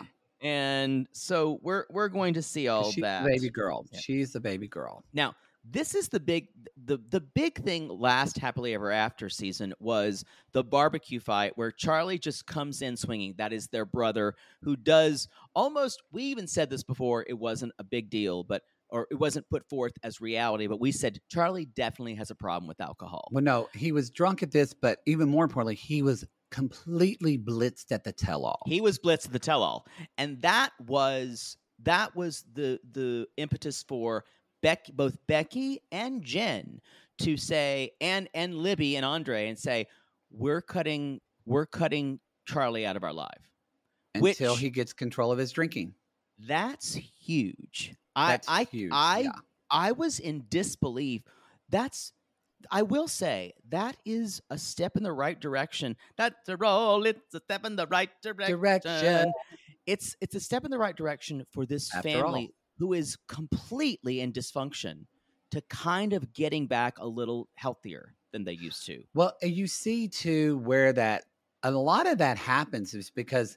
And so we're we're going to see all She's that. the baby girl. Yeah. She's the baby girl. Now, this is the big the the big thing last Happily Ever After season was the barbecue fight where Charlie just comes in swinging. That is their brother who does almost, we even said this before, it wasn't a big deal, but or it wasn't put forth as reality, but we said Charlie definitely has a problem with alcohol. Well, no, he was drunk at this, but even more importantly, he was completely blitzed at the tell-all. He was blitzed at the tell-all, and that was that was the the impetus for Beck, both Becky and Jen, to say, and and Libby and Andre, and say, we're cutting we're cutting Charlie out of our life Until which- he gets control of his drinking. That's huge. That's I I huge, I, yeah. I was in disbelief. That's I will say that is a step in the right direction. That's a roll. It's a step in the right direction. Direction. It's it's a step in the right direction for this After family all. who is completely in dysfunction to kind of getting back a little healthier than they used to. Well, and you see too where that a lot of that happens is because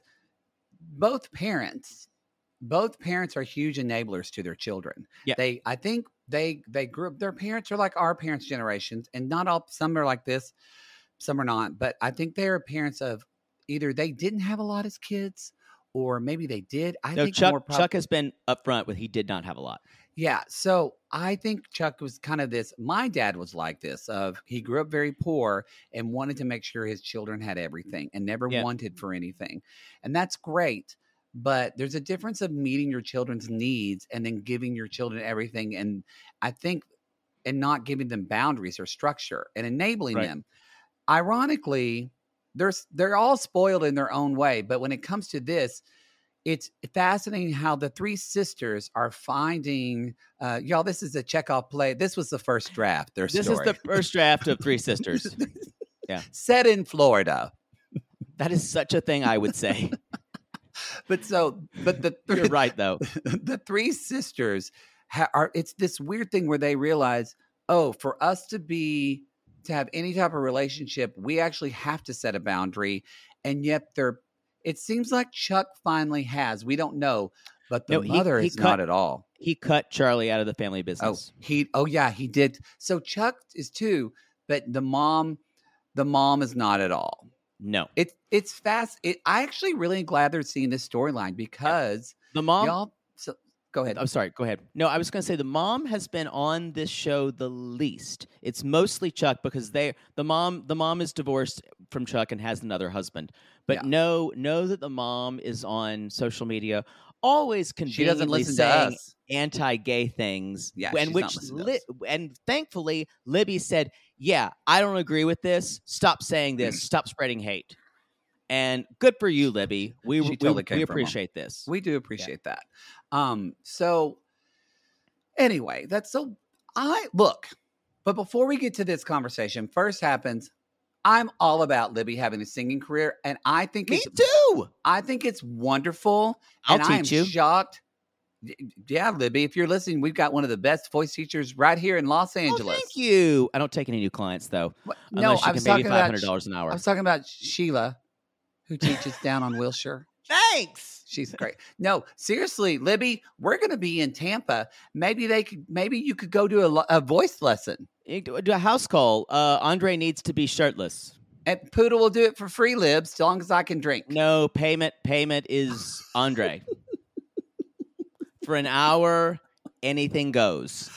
both parents, both parents are huge enablers to their children. Yeah. They, I think they they grew up. Their parents are like our parents' generations, and not all. Some are like this, some are not. But I think they are parents of either they didn't have a lot as kids, or maybe they did. I No, think Chuck more prob- Chuck has been upfront with he did not have a lot. Yeah. So I think Chuck was kind of this. My dad was like this of he grew up very poor and wanted to make sure his children had everything and never Yeah. wanted for anything. And that's great. But there's a difference of meeting your children's needs and then giving your children everything. And I think, and not giving them boundaries or structure and enabling Right. them. Ironically, they're, they're all spoiled in their own way. But when it comes to this, it's fascinating how the three sisters are finding, uh, y'all, this is a Chekhov play. This was the first draft, their This story. is the first draft of Three Sisters. Yeah. Set in Florida. That is such a thing I would say. But so, but the You're right, though. the three sisters ha- are, it's this weird thing where they realize, oh, for us to be, to have any type of relationship, we actually have to set a boundary. And yet they're, it seems like Chuck finally has, we don't know, but the No, he- mother he is cut- not at all. He cut Charlie out of the family Oh, business. he, oh yeah, he did. So Chuck is too, but the mom, the mom is not at all. No. It's, it's fast. It, I actually really glad they're seeing this storyline because The mom y'all, so go ahead. I'm sorry, go ahead. No, I was going to say the mom has been on this show the least. It's mostly Chuck because they the mom the mom is divorced from Chuck and has another husband. But Yeah. know know that the mom is on social media always She doesn't conveniently listen to saying us. anti-gay things. Yeah, and she's which not listening to Li- and thankfully Libby said, "Yeah, I don't agree with this. Stop saying this. Stop spreading hate." And good for you, Libby. We She we, totally came we from 'em. appreciate this. We do appreciate that. Um, so anyway, that's so I look, but before we get to this conversation, first happens, I'm all about Libby having a singing career, and I think Me it's too. I think it's wonderful. I'll and I am teach you. shocked. Y- Yeah, Libby, if you're listening, we've got one of the best voice teachers right here in Los Oh, Angeles. thank you. I don't take any new clients though. What- Unless No, you I can was pay me talking five about hundred dollars an hour. I was talking about Sheila, who teaches down on Wilshire. Thanks. She's great. No, seriously, Libby, we're going to be in Tampa. Maybe they could. Maybe you could go do a, lo- a voice lesson, You do do a house call. Uh, Andre needs to be shirtless. and Poodle will do it for free, Libs, as long as I can drink. No payment. Payment is Andre. For an hour, anything goes.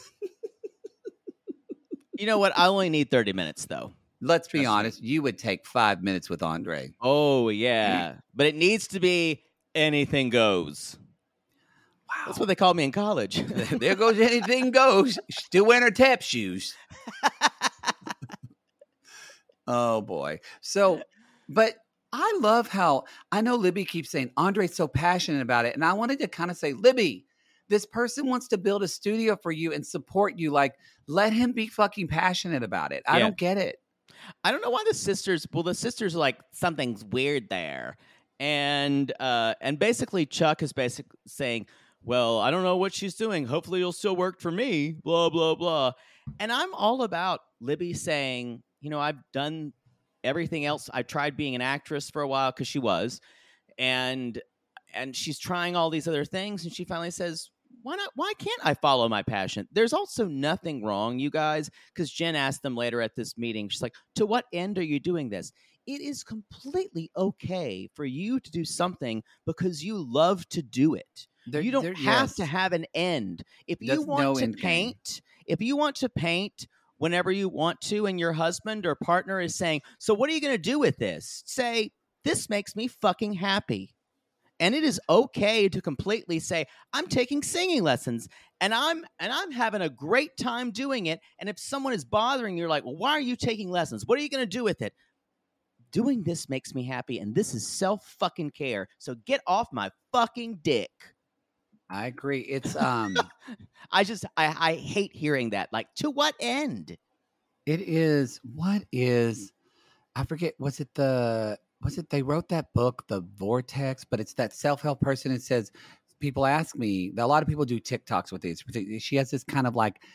You know what? I only need thirty minutes though. Let's be Trust me. honest. You would take five minutes with Andre. Oh yeah, but it needs to be anything goes. Wow. That's what they called me in college. There goes anything goes. Still wearing her tap shoes. Oh boy. So, but I love how I know Libby keeps saying Andre's so passionate about it. And I wanted to kind of say, Libby, this person wants to build a studio for you and support you. Like, let him be fucking passionate about it. I Yeah. don't get it. I don't know why the sisters. Well, the sisters are like something's weird there, and uh, and basically Chuck is basically saying, "Well, I don't know what she's doing. Hopefully, it'll still work for me." Blah blah blah. And I'm all about Libby saying, you know, I've done everything else. I tried being an actress for a while because she was, and and she's trying all these other things, and she finally says, why not? Why can't I follow my passion? There's also nothing wrong, you guys, because Jen asked them later at this meeting. She's like, to what end are you doing this? It is completely okay for you to do something because you love to do it. There- you don't there- have yes. to have an end. If you There's want no to end game. paint, if you want to paint whenever you want to, and your husband or partner is saying, so what are you going to do with this? Say, this makes me fucking happy. And it is okay to completely say, I'm taking singing lessons and I'm and I'm having a great time doing it. And if someone is bothering you, you're like, well, why are you taking lessons? What are you going to do with it? Doing this makes me happy, and this is self fucking care. So get off my fucking dick. I agree. It's um I just I, I hate hearing that. Like, to what end? it is what is I forget, was it the was it they wrote that book, The Vortex, but it's that self-help person that says people ask me, a lot of people do TikToks with these. She has this kind of like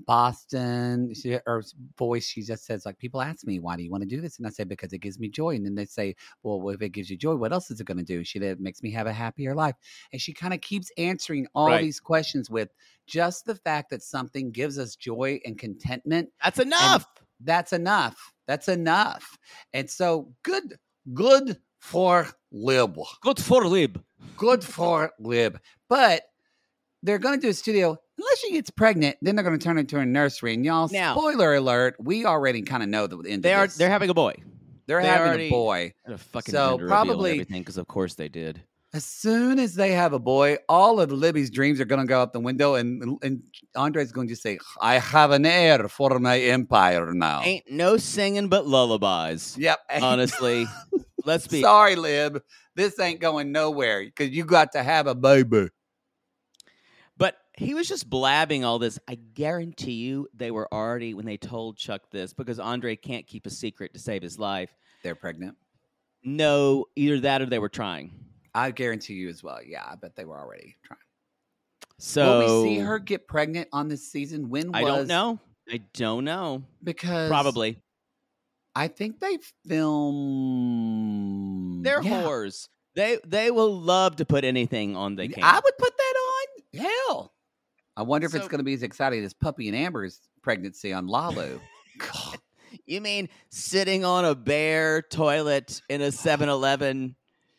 Boston she, or voice. She just says like, people ask me, why do you want to do this? And I say, because it gives me joy. And then they say, well, if it gives you joy, what else is it going to do? She that makes me have a happier life. And she kind of keeps answering all Right. these questions with just the fact that something gives us joy and contentment. That's enough. That's enough. That's enough. And so good, good for Lib. Good for Lib. Good for Lib. But they're going to do a studio. Unless she gets pregnant, then they're going to turn it into a nursery. And y'all, Now- spoiler alert, we already kind of know the end They of are this. they're having a boy. They're they having already- a boy. And a fucking So gender reveal and probably- everything, because of course they did. As soon as they have a boy, all of Libby's dreams are going to go out the window. And, and Andre's going to say, I have an heir for my empire now. Ain't no singing but lullabies. Yep. Honestly, let's be Sorry, Lib. This ain't going nowhere because you got to have a baby. But he was just blabbing all this. I guarantee you they were already, when they told Chuck this, because Andre can't keep a secret to save his life. They're pregnant. No, either that or they were trying. I guarantee you as well. Yeah, I bet they were already trying. So Will we see her get pregnant on this season? When was I don't know. I don't know. Because Probably. I think they film. They're yeah. whores. They they will love to put anything on they can. I would put that on. Hell. I wonder if it's So- going to be as exciting as Puppy and Amber's pregnancy on Lalu. God. You mean sitting on a bare toilet in a seven eleven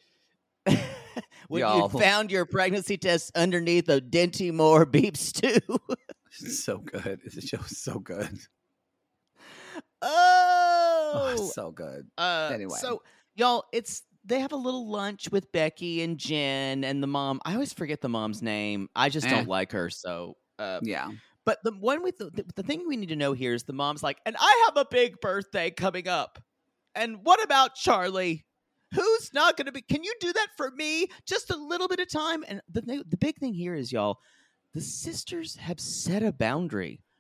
when Y'all. you found your pregnancy test underneath a Dinty Moore beef stew? It's so good. This show is so good. oh, Oh, it's so good. Uh, Anyway. so y'all, it's they have a little lunch with Becky and Jen and the mom. I always forget the mom's name. I just Eh. don't like her. So, uh, Yeah. but the one with the, the the thing we need to know here is the mom's like, and I have a big birthday coming up. And what about Charlie? Who's not going to be? Can you do that for me? Just a little bit of time. And the the big thing here is, y'all, the sisters have set a boundary.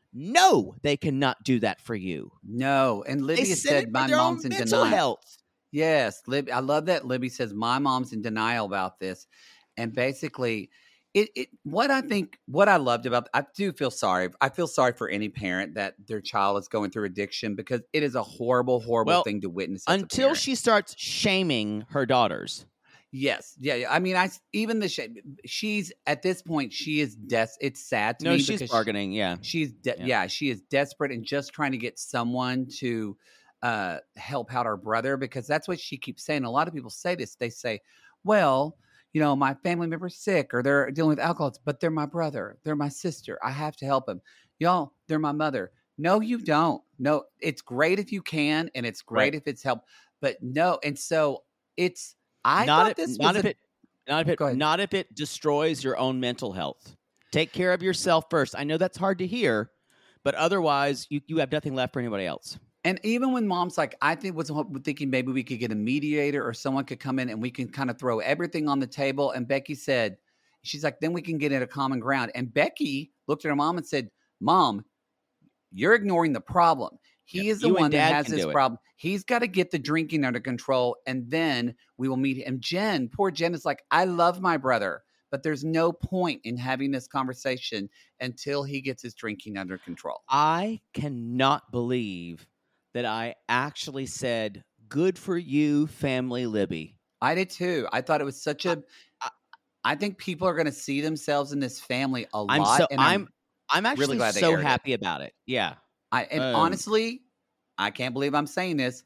No, they cannot do that for you. No. And Libby They has said said it for my their mom's own in mental denial. health. Yes, Libby. I love that Libby says my mom's in denial about this, and basically, it, it. What I think, what I loved about, I do feel sorry. I feel sorry for any parent that their child is going through addiction because it is a horrible, horrible Well, thing to witness. As a Until parent. she starts shaming her daughters. Yes, yeah, yeah. I mean, I s- even the sh- she's at this point she is des. It's sad to No, me she's because bargaining. Yeah. she's de- Yeah. yeah, she is desperate and just trying to get someone to uh help out her brother because that's what she keeps saying. A lot of people say this. They say, "Well, you know, my family member's sick or they're dealing with alcoholism, but they're my brother, they're my sister. I have to help them. Y'all, they're my mother." No, you don't. No, it's great if you can, and it's great Right. if it's help, but no. And so it's. I not thought if, this not was if a- it not if Go it ahead. not if it destroys your own mental health. Take care of yourself first. I know that's hard to hear, but otherwise you, you have nothing left for anybody else. And even when mom's like, I think was thinking maybe we could get a mediator or someone could come in and we can kind of throw everything on the table. And Becky said, she's like, then we can get at a common ground. And Becky looked at her mom and said, Mom, you're ignoring the problem. He Yeah, is the you and one that Dad has can this do it. problem. He's got to get the drinking under control, and then we will meet him. Jen, poor Jen, is like, I love my brother, but there's no point in having this conversation until he gets his drinking under control. I cannot believe that I actually said, "Good for you, family Libby." I did too. I thought it was such a. I, I think people are going to see themselves in this family a I'm lot. so and I'm I'm actually really glad they so aired it. happy about it. Yeah. I and Um, honestly, I can't believe I'm saying this.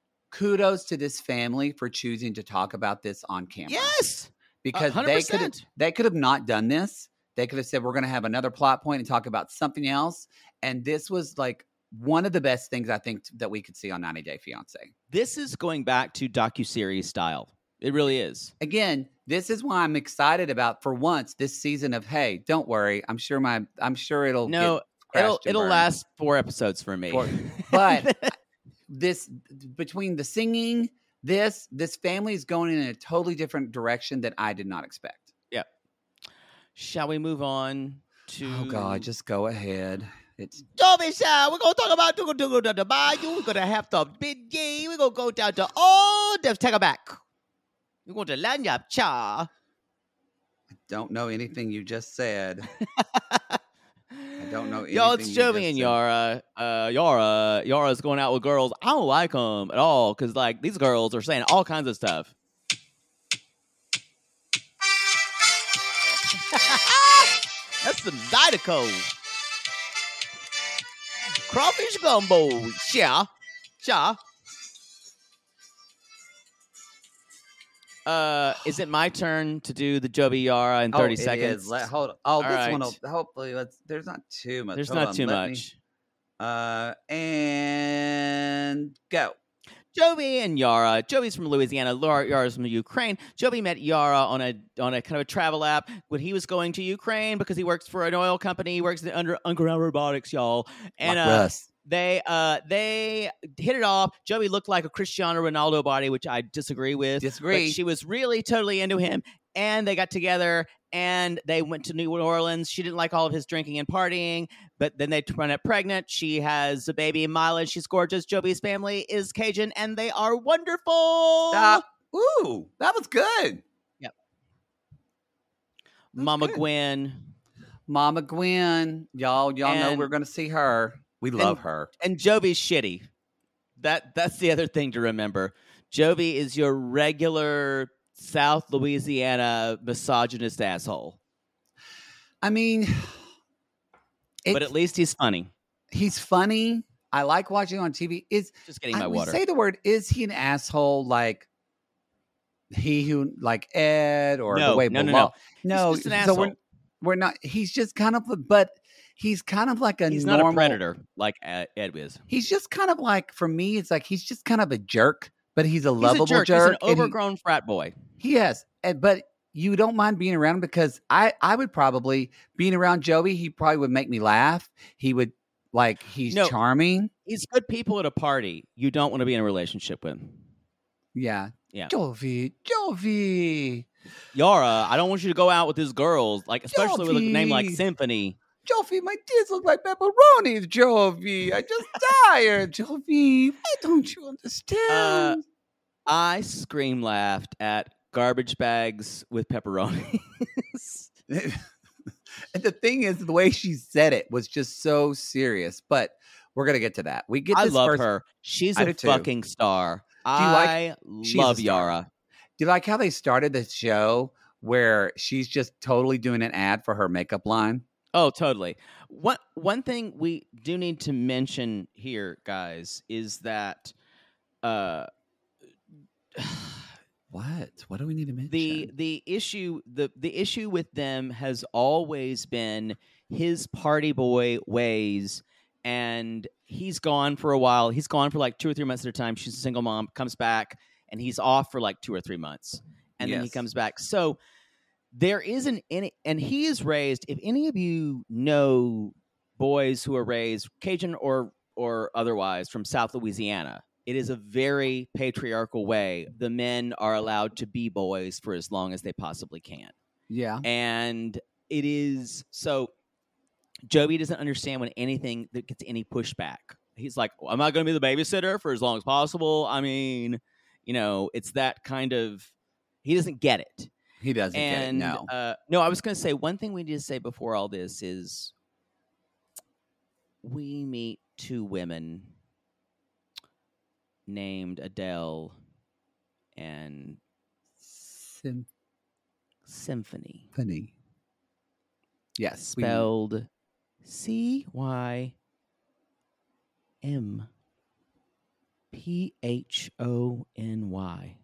Kudos to this family for choosing to talk about this on camera. Yes. because one hundred they could have percent. they could have not done this. They could have said we're going to have another plot point and talk about something else. And this was like one of the best things I think that we could see on ninety Day Fiance. This is going back to docuseries style. It really is. Again, this is why I'm excited about for once this season of Hey, don't worry. I'm sure my I'm sure it'll No, get crashed it'll and it'll burned. last four episodes for me. For- but this between the singing, this this family is going in a totally different direction that I did not expect. Shall we move on to? Oh God, just go ahead. It's Michelle, we're gonna talk about Dugo Dugo to the Bayou. We're gonna have the big G. We're gonna go down to all the take it back. We're going to Lanyap Cha. don't know anything you just said. I don't know anything. Yo, it's you Joey just and said. Yara. Uh, Yara, Yara's going out with girls. I don't like them at all because like these girls are saying all kinds of stuff. That's some Zydeco. Crawfish gumbo. Cha. Cha. Uh, is it my turn to do the Joby Yara in Oh, thirty it seconds? is. Let, hold on. Oh, All this one right. will hopefully let's there's not too much. There's Hold not on, too let me- much. uh and go. Joby and Yara. Joby's from Louisiana. Laura, Yara's from Ukraine. Joby met Yara on a on a kind of a travel app when he was going to Ukraine because he works for an oil company. He works in under Underground Robotics, y'all. And Like uh, Russ. they uh they hit it off. Joby looked like a Cristiano Ronaldo body, which I disagree with. Disagree. But she was really totally into him, and they got together and they went to New Orleans. She didn't like all of his drinking and partying, but then they run up pregnant. She has a baby, Mila. She's gorgeous. Joby's family is Cajun, and they are wonderful. Stop. Ooh, that was good. Mama good. Gwen Mama Gwen. Y'all, y'all know And- we're gonna see her. We love her. and Joby's shitty. That that's the other thing to remember. Joby is your regular South Louisiana misogynist asshole, I mean, but it- at least he's funny. he's funny. I like watching on T V. Is Just getting I, my we water. say the word, is he an asshole like he who like Ed or No, the way no, no, below? no. No, He's just an so we're, asshole. we're not he's just kind of a- but he's kind of like a He's normal not a predator like Ed Ed is. He's just kind of like, for me, it's like he's just kind of a jerk, but he's a He's lovable a jerk. jerk. He's an and he- overgrown frat boy. He is, and- but you don't mind being around him because I, I would probably being around Joey. He probably would make me laugh. He would like he's No. charming. He's good people at a party. You don't want to be in a relationship with. Yeah, Yeah. Jovi, Jovi. Yara, I don't want you to go out with his girls, like especially with a name like Jovi. Symphony. Jovi, my tits look like pepperonis, Jovi. I just tired, Jovi. Why don't you understand? Uh, I scream laughed at garbage bags with pepperoni. And the thing is, the way she said it was just so serious. But we're gonna get to that. We get. I this love first... her. She's I a do too. fucking star. Do you I like... She's love a star. Yara. Do you like how they started the show where she's just totally doing an ad for her makeup line? Oh, totally. One one thing we do need to mention here, guys, is that uh, what? What do we need to mention? the the issue the the issue with them has always been his party boy ways, and he's gone for a while. He's gone for like two or three months at a time. She's a single mom, comes back, and he's off for like two or three months, and then he Yes. comes back. So there isn't any, and he is raised. If any of you know boys who are raised Cajun or or otherwise from South Louisiana, it is a very patriarchal way. The men are allowed to be boys for as long as they possibly can, Yeah. and it is so. Jovi doesn't understand when anything that gets any pushback. He's like, well, "I'm not going to be the babysitter for as long as possible." I mean, you know, it's that kind of. He doesn't get it. He doesn't And get it. No. uh, no, I was going to say one thing we need to say before all this is we meet two women named Adele and Symphony. Symphony, Yes. we- spelled C Y M P H O N Y.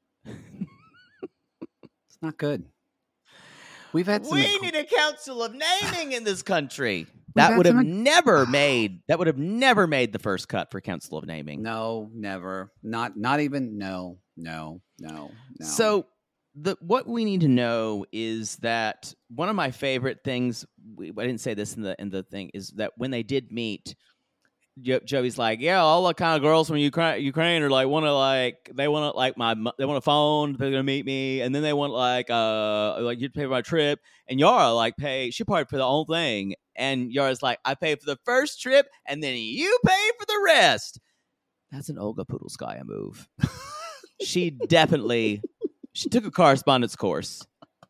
It's not good. We've had some. We need a council of naming in this country. We've That had would have some- never made. That would have never made the first cut for council of naming. No, never. Not. Not even. No. No. No. No. So the what we need to know is that one of my favorite things. We, I didn't say this in the in the thing is that when they did meet, Jo- Joey's like, yeah, all the kind of girls from Ukraine, Ukraine are like want to like they want to like my mo- they want a phone. They're gonna meet me, and then they want like uh like you pay for my trip, and Yara like pay she paid for the whole thing, and Yara's like I pay for the first trip, and then you pay for the rest. That's an Olga Pudlskaya move. She definitely she took a correspondence course.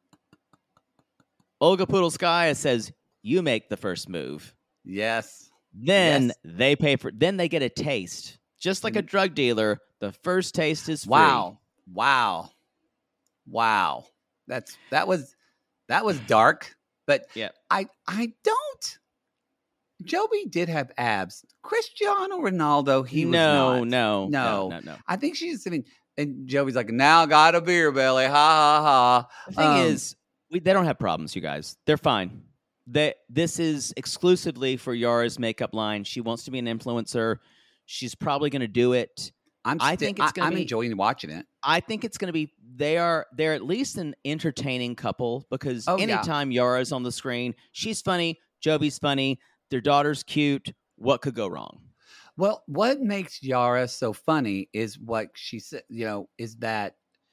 Olga Pudlskaya says you make the first move. yes. Then Yes. they pay for. Then they get a taste, just like a drug dealer. The first taste is free. Wow. Wow. Wow. That's that was that was dark, but Yeah. I I don't. Jovi did have abs. Cristiano Ronaldo, he no, was not. no, No. no, no, no. I think she's sitting, and Jovi's like, now I got a beer belly, ha ha ha. The thing Um, is, we, they don't have problems. You guys, they're fine. They, this is exclusively for Yara's makeup line. She wants to be an influencer. She's probably going to do it. I'm I sti- think it's I- gonna I'm be- enjoying watching it. I think it's going to be. They are. They're at least an entertaining couple because Oh, yeah. anytime Yara's on the screen, she's funny. Jovi's funny. Their daughter's cute. What could go wrong? Well, what makes Yara so funny is what she said, you know, is that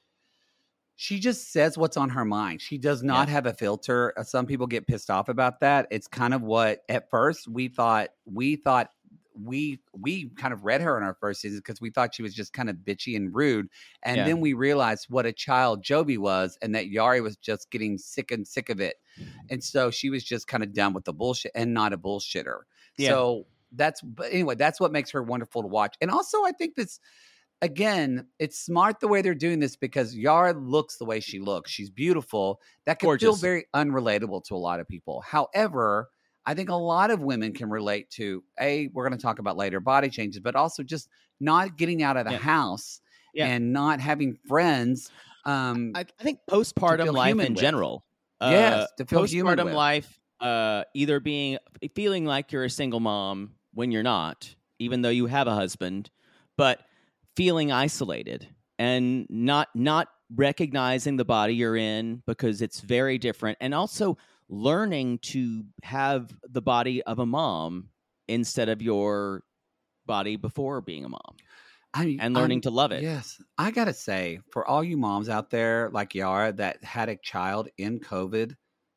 she just says what's on her mind. She does not have a filter. Uh, Some people get pissed off about that. It's kind of what at first we thought we thought we we kind of read her in our first season because we thought she was just kind of bitchy and rude. And Yeah. then we realized what a child Jovi was and that Yari was just getting sick and sick of it. And so she was just kind of done with the bullshit and not a bullshitter. Yeah. So that's, but anyway, that's what makes her wonderful to watch. And also, I think this, again, it's smart the way they're doing this because Yara looks the way she looks. She's beautiful. That can feel Gorgeous. very unrelatable to a lot of people. However, I think a lot of women can relate to, A, we're going to talk about later body changes, but also just not getting out of the Yeah. house Yeah. and not having friends. Um, I, I think postpartum feel life human in with. general. Yes, uh, to feel human postpartum with. life, uh, either being feeling like you're a single mom when you're not, even though you have a husband, but feeling isolated and not not recognizing the body you're in because it's very different, and also learning to have the body of a mom instead of your body before being a mom, I mean, and learning I'm- to love it. Yes. I got to say, for all you moms out there like Yara that had a child in COVID,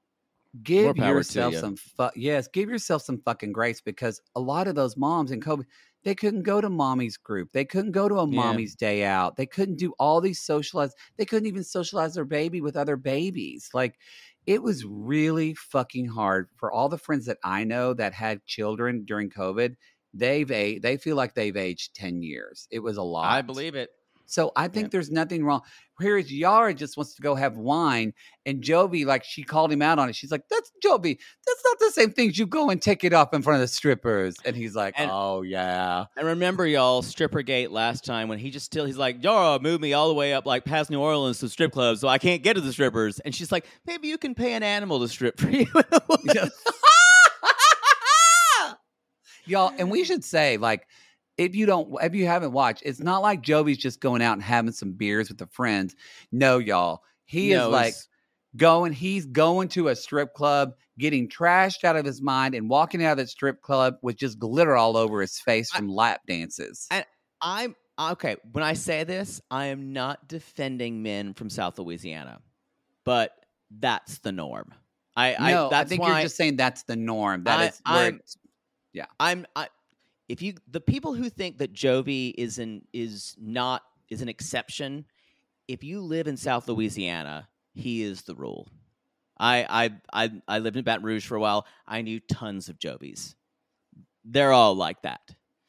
give More power to yourself you. some fu- yes, give yourself some fucking grace because a lot of those moms in COVID, they couldn't go to mommy's group. They couldn't go to a Yeah. mommy's day out. They couldn't do all these socialize. They couldn't even socialize their baby with other babies. Like it was really fucking hard for all the friends that I know that had children during COVID. They've a- they feel like they've aged ten years. It was a lot. I believe it. So I think Yeah. there's nothing wrong. Here's Yara just wants to go have wine, and Jovi, like she called him out on it. She's like, "That's Jovi. That's not the same thing. You go and take it off in front of the strippers." And he's like, And- "Oh yeah." And remember, y'all, Strippergate last time when he just still, he's like, Yara, move me all the way up like past New Orleans to strip clubs so I can't get to the strippers. And she's like, maybe you can pay an animal to strip for you. Y'all, and we should say, like, if you don't, if you haven't watched, it's not like Jovi's just going out and having some beers with the friends. No, y'all, he No, is like it's- going. He's going to a strip club, getting trashed out of his mind, and walking out of that strip club with just glitter all over his face from lap dances. I- I'm okay. When I say this, I am not defending men from South Louisiana, but that's the norm. I, no, I, that's I think why you're just saying that's the norm. That I- is where I'm- it's- I'm I if you the people who think that Jovi is an is not is an exception, if you live in South Louisiana, he is the rule. I I I I lived in Baton Rouge for a while. I knew tons of Jovis. They're all like that.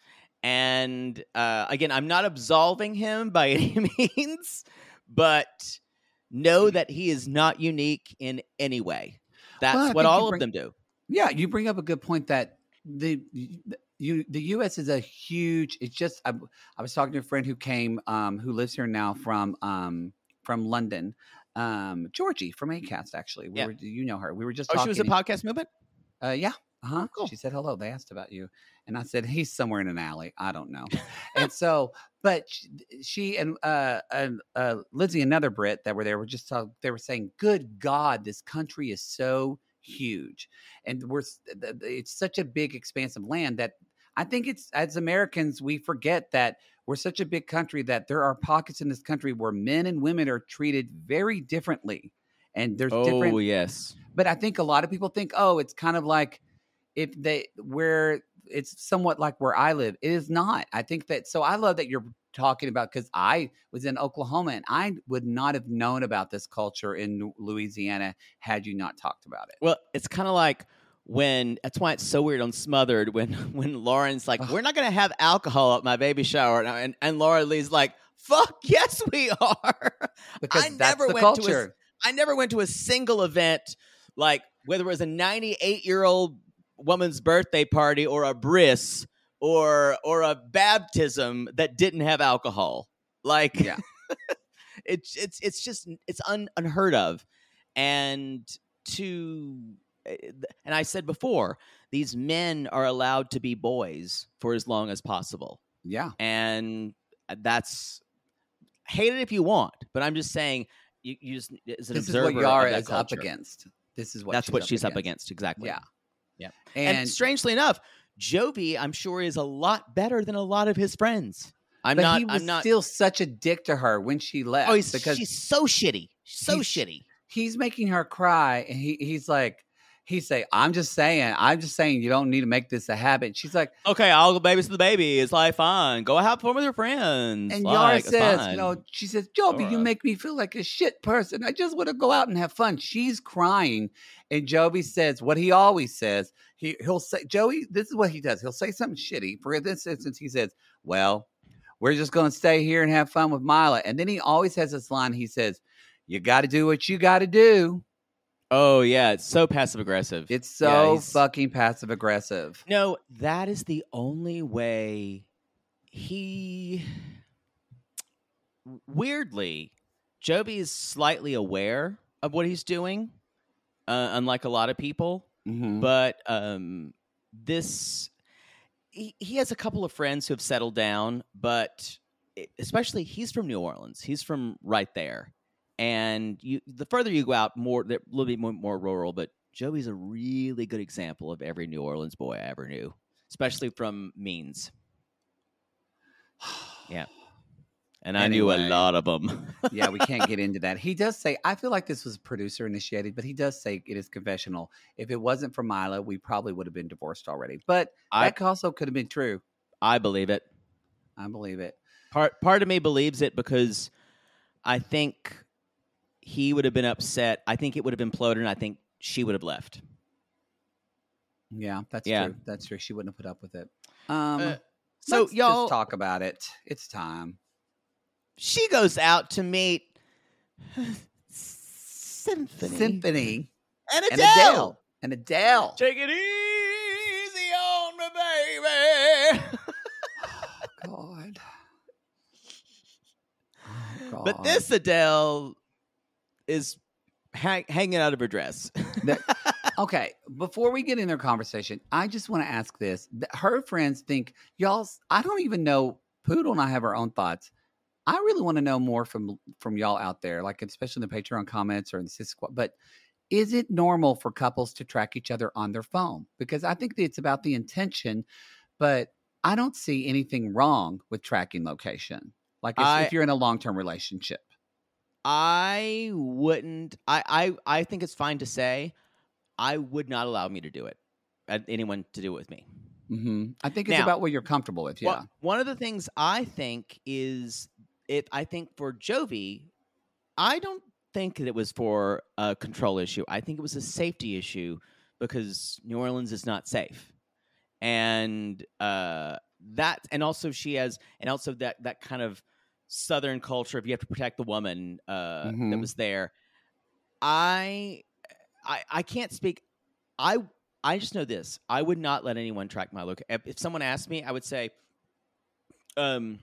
And uh, again, I'm not absolving him by any means, but know that he is not unique in any way. That's Well, I what think you all bring- of them do. Yeah, you bring up a good point that the you the U S is a huge. It's just I, I was talking to a friend who came, um, who lives here now from um from London, um, Georgie from Acast. Actually, we Yeah. were, you know her. We were just Oh, talking. she was a podcast movement? Uh, yeah. Uh-huh. Cool. She said hello. They asked about you. And I said, he's somewhere in an alley. I don't know. and so, but she, she and, uh, and uh, Lizzie, another Brit that were there, were just, uh, they were saying, good God, this country is so huge. And we're, s- th- th- it's such a big, expansive land that I think it's, as Americans, we forget that we're such a big country that there are pockets in this country where men and women are treated very differently. And there's different, Oh, yes. but I think a lot of people think, oh, it's kind of like if they where it's somewhat like where I live. It is not. I think that so I love that you're talking about because I was in Oklahoma and I would not have known about this culture in Louisiana had you not talked about it. Well, it's kind of like when that's why it's so weird on Smothered when when Lauren's like, Ugh. "We're not gonna have alcohol at my baby shower," and and, and Laura Lee's like, "Fuck yes, we are." Because I that's never the went culture. to a, I never went to a single event like whether it was a ninety-eight year old woman's birthday party or a bris or or a baptism that didn't have alcohol. Like, Yeah. it's it's it's just it's un, unheard of, and to and I said before, these men are allowed to be boys for as long as possible, Yeah. and that's hate it if you want, but I'm just saying you, you just as an This is observer what Yara of that is up culture. against. This is what That's she's what up she's against. up against, exactly. Yeah. Yeah. And, And, strangely enough, Jovi, I'm sure, is a lot better than a lot of his friends. I'm but not. he was I'm not. still such a dick to her when she left oh, he's, because she's so shitty. So he's- shitty. he's making her cry and he he's like he say I'm just saying I'm just saying you don't need to make this a habit. She's like, Okay, I'll go babysit the baby. It's like fine. Go have fun with your friends. and like, Yara it's says, fine. you know, she says, Jovi, you Alright. make me feel like a shit person. I just want to go out and have fun. She's crying, and Jovi says what he always says. He he'll say, Joey, this is what he does. He'll say something shitty. For this instance, he says, "Well, we're just going to stay here and have fun with Mila," and then he always has this line. He says, "You got to do what you got to do." Oh yeah, it's so passive aggressive. It's Yeah, so he's- fucking passive aggressive. No, that is the only way he. Weirdly, Jovi is slightly aware of what he's doing, uh, unlike a lot of people. Mhm. But um, this, he, he has a couple of friends who have settled down, but it- especially he's from New Orleans. He's from right there, and you the further you go out, more they're a little bit more, more rural. But Joey's a really good example of every New Orleans boy I ever knew, especially from Means. Yeah. And I knew a Anyway. lot of them. Yeah, we can't get into that. He does say, I feel like this was producer initiated, but he does say it is confessional. If it wasn't for Mila, we probably would have been divorced already. But I- that also could have been true. I believe it. I believe it. Part part of me believes it because I think he would have been upset. I think it would have imploded, and I think she would have left. Yeah, that's Yeah. true. That's true. She wouldn't have put up with it. Um, Uh, so let's y'all, just talk about it. It's time. she goes out to meet Symphony, Symphony and and Adele. Adele. And Adele. Take it easy on me, baby. God. Oh, But God. this Adele is hang- hanging out of her dress. That- okay, before we get in their conversation, I just want to ask this. Th- Her friends think, y'all, I don't even know, Poodle and I have our own thoughts. I really want to know more from from y'all out there, like especially in the Patreon comments or in the Sis Squad. But is it normal for couples to track each other on their phone? Because I think that it's about the intention, but I don't see anything wrong with tracking location. Like if, I- if you're in a long-term relationship. I wouldn't. I, I I think it's fine to say. I would not allow me to do it. uh, Anyone to do it with me. hmm I think it's Now- about what you're comfortable with. Yeah. One- One of the things I think is it. I think for Jovi, I don't think that it was for a control issue. I think it was a safety issue because New Orleans is not safe, and uh, that, and also she has, and also that that kind of Southern culture. If you have to protect the woman uh, that Mhm. was there, I, I, I can't speak. I I just know this. I would not let anyone track my location. If, if someone asked me, I would say, um,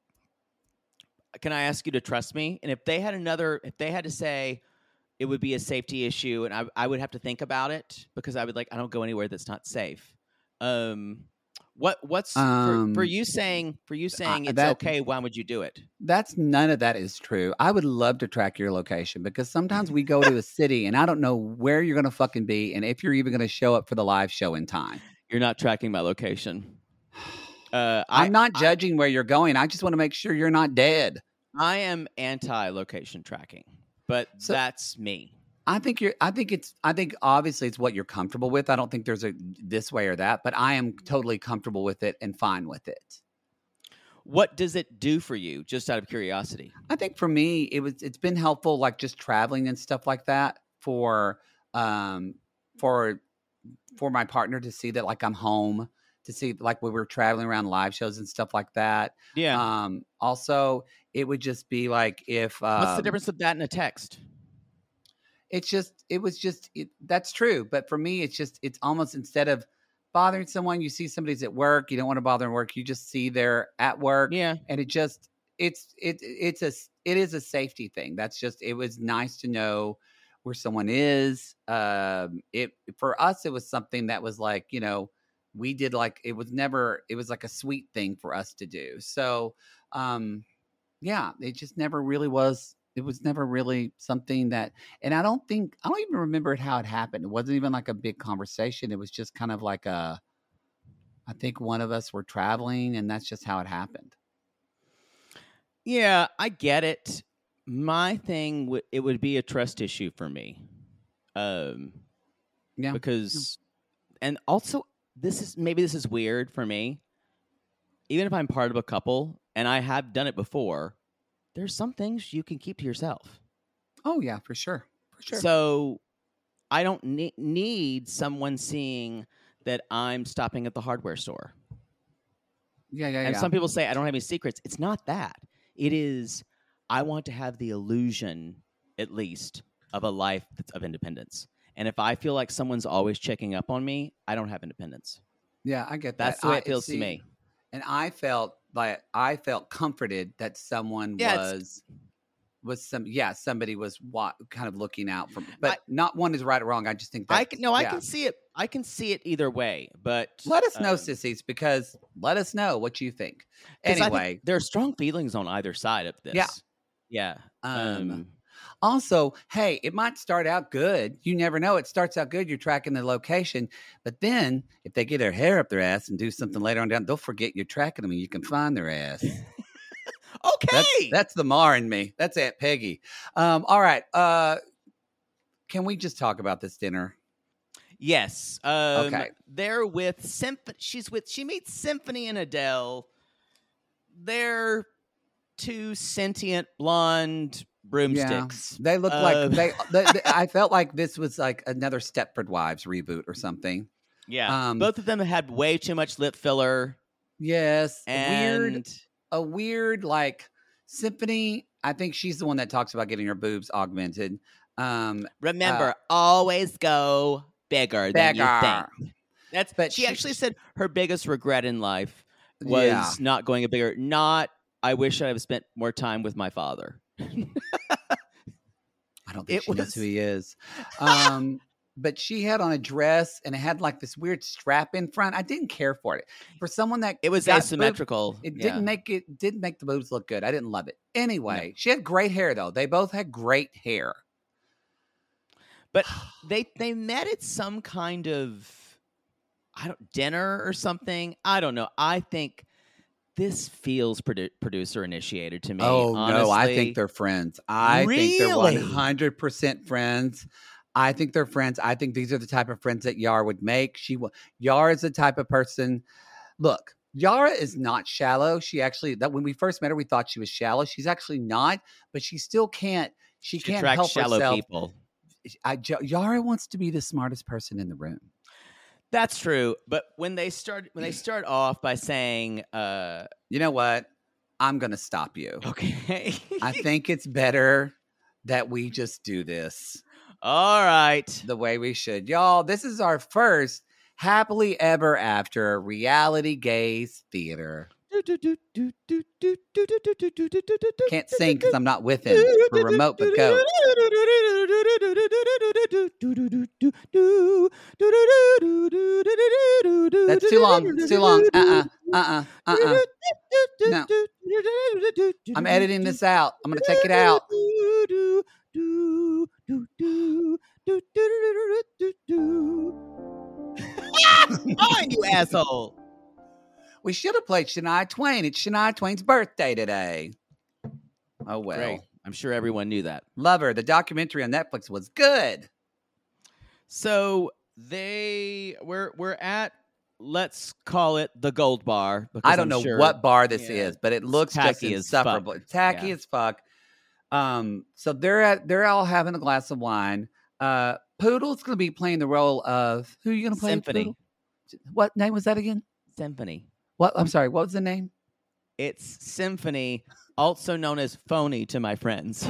can I ask you to trust me? And if they had another, if they had to say it would be a safety issue, and I, I would have to think about it because I would like, I don't go anywhere that's not safe. Um, what, what's for, Um, for you saying, for you saying it's that- okay, why would you do it? That's none of that is true. I would love to track your location because sometimes we go to a city and I don't know where you're going to fucking be and if you're even going to show up for the live show in time. You're not tracking my location. Uh, I'm I, not I- judging where you're going. I just want to make sure you're not dead. I am anti-location tracking, but So- that's me. I think you're I think it's I think obviously it's what you're comfortable with. I don't think there's a this way or that, but I am totally comfortable with it and fine with it. What does it do for you, just out of curiosity? I think for me, it was it's been helpful, like just traveling and stuff like that for um for for my partner to see that like I'm home, to see like when we're traveling around live shows and stuff like that. Yeah. Um also it would just be like if um, What's the difference with that and a text? it's just it was just it, that's true, but for me it's just it's almost instead of bothering someone, you see somebody's at work, you don't want to bother them at work, you just see they're at work. Yeah. And it just it's it it's a it is a safety thing. That's just it was nice to know where someone is. Um it for us it was something that was like, you know, we did like it was never it was like a sweet thing for us to do. So um yeah, it just never really was it was never really something that and I don't think I don't even remember how it happened. It wasn't even like a big conversation. It was just kind of like a I think one of us were traveling and that's just how it happened. Yeah, I get it. My thing, w- it would be a trust issue for me. Um, Yeah. because, and also, this is maybe this is weird for me. Even if I'm part of a couple and I have done it before, there's some things you can keep to yourself. Oh yeah, for sure. For sure. So I don't ne- need someone seeing that I'm stopping at the hardware store. yeah, yeah, And yeah. some people say I don't have any secrets. It's not that. It is I want to have the illusion, at least, of a life that's of independence. And if I feel like someone's always checking up on me, I don't have independence. yeah, I get that. That's the way I- it feels see, to me. And I felt like I felt comforted that someone Yeah, it's- was was some yeah somebody was wa- kind of looking out for me. But I- not one is right or wrong. I just think that I can no, I yeah. can see it. I can see it either way. But Let us know, um, sissies, because let us know what you think. 'cause I think Anyway, there are strong feelings on either side of this. Yeah. Yeah. um, Um, also, hey, it might start out good. You never know. It starts out good. You're tracking the location, but then if they get their hair up their ass and do something later on down, they'll forget you're tracking them, and you can find their ass. Okay. That's, that's the Mar in me. That's Aunt Peggy. Um, all right. Uh, can we just talk about this dinner? Yes. Um, Okay. They're with Symphony. She's with. She meets Symphony and Adele. They're two sentient blonde broomsticks. They look Uh, like they, they, they. I felt like this was like another Stepford Wives reboot or something. Yeah. Um, Both of them had way too much lip filler. Yes, And weird. A weird like Symphony. I think she's the one that talks about getting her boobs augmented. Um, remember, uh, always go bigger, than you Bigger. think. That's. But she, she- actually said her biggest regret in life was Yeah. not going a bigger. Not. I wish I had spent more time with my father. I don't think It she knows was- who he is. Um, but she had on a dress and it had like this weird strap in front. I didn't care for it. For someone that It was got boob- asymmetrical. it Yeah. didn't make it didn't make the boobs look good. I didn't love it. Anyway, she had great hair though. They both had great hair. But they they met at some kind of I don't dinner or something. I don't know. I think this feels produ- producer initiated to me. Oh no, I honestly. think they're friends. I think they're Really? one hundred percent friends. I think they're friends. I think these are the type of friends that Yara would make. She wa- Yara is the type of person. Look, Yara is not shallow. She actually that when we first met her, we thought she was shallow. She's actually not, but she still can't. She, She can't attracts help shallow herself. people. I, Jo- Yara wants to be the smartest person in the room. That's true. But when they start when they start off by saying, uh, You know what? I'm gonna stop you. okay. I think it's better that we just do this All right. the way we should. Y'all, this is our first happily ever after reality gaze theater. Can't sing because I'm not with him for remote but go. That's too long. It's too long. Uh-uh. Uh-uh. Uh-uh. No. I'm editing this out. I'm gonna take it out. On you asshole. We should have played Shania Twain. It's Shania Twain's birthday today. Oh well. Great. I'm sure everyone knew that. Love her. The documentary on Netflix was good. So they we're we're at let's call it the Gold Bar. Because I don't I'm know sure- what bar this yeah, is, but it looks just tacky as fuck. insufferable. It's tacky Yeah. as fuck. Um, so they're at they're all having a glass of wine. Uh, Poodle's going to be playing the role of who are you going to play? Symphony. Poodle? What name was that again? Symphony. What? I'm sorry. What was the name? It's Symphony, also known as Phony to my friends.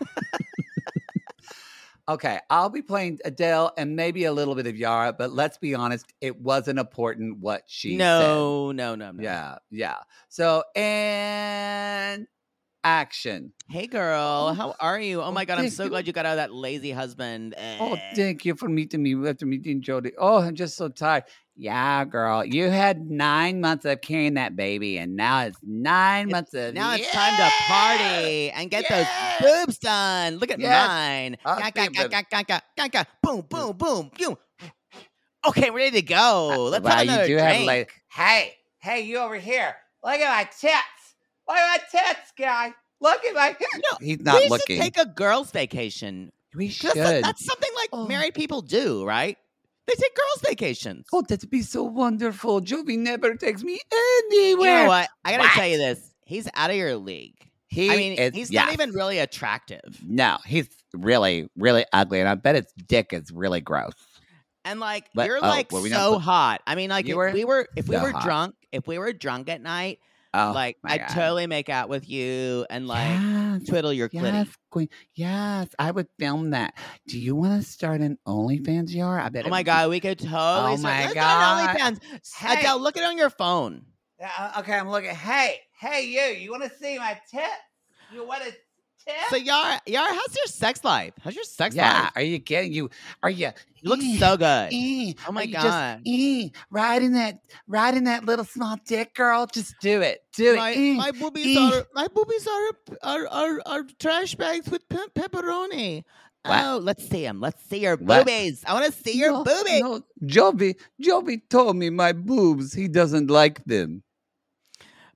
Okay, I'll be playing Adele and maybe a little bit of Yara, but let's be honest, it wasn't important what she said. no, no, no, no. Yeah, yeah. So, and action. Hey, girl, Oh, how are you? Oh, oh, my God, I'm thank so you. glad you got out of that lazy husband. Oh, Eh. thank you for meeting me after meeting Jody. Oh, I'm just so tired. Yeah, girl, you had nine months of carrying that baby, and now it's nine months of Now it's time to Yeah! party and get Yes! those boobs done. Look at Yes. mine. I'll Ga, see ga, them. ga, ga, ga, ga, ga. Boom, boom, boom, boom. Okay, ready to go. Let's Uh, Wow, have another you do have drink. like, hey, hey, you over here. Look at my tits. Look at my tits, guy. Look at my. You know, He's not we looking. should take a girls' vacation. we 'Cause should. That's, that's something like Oh. married people do, right? They take girls' vacations. Oh, that'd be so wonderful. Jovi never takes me You anywhere. know what? I gotta What? tell you this. He's out of your league. He I mean, is, he's yeah. not even really attractive. No, he's really, really ugly, and I bet his dick is really gross. And like But- you're oh, like were we so not- hot. I mean, like You if were we were if we so were hot. drunk, if we were drunk at night, Oh, like my I'd God. totally make out with you and like yes, twiddle your yes, clitty. queen. Yes, I would film that. Do you want to start an OnlyFans, Yara? I bet. Oh it my would be- god, we could totally. Oh start- my let's God. start an OnlyFans. Hey. Adele, look it on your phone. Uh, okay, I'm looking. Hey, hey, you. You want to see my tits? You want to tip? So Yara, Yara, how's your sex life? How's your sex yeah. life? Are you kidding? You are you? You look Eh, so good. eh, Oh my are you God. Just, eh, riding that, riding that little small dick, girl. Just do it. Do My, it. eh. my boobies eh. are my boobies are are are, are trash bags with pe- pepperoni. What? Oh, let's see them. Let's see your What? boobies. I want to see your no, boobies. No, Jovi, Jovi told me my boobs. He doesn't like them.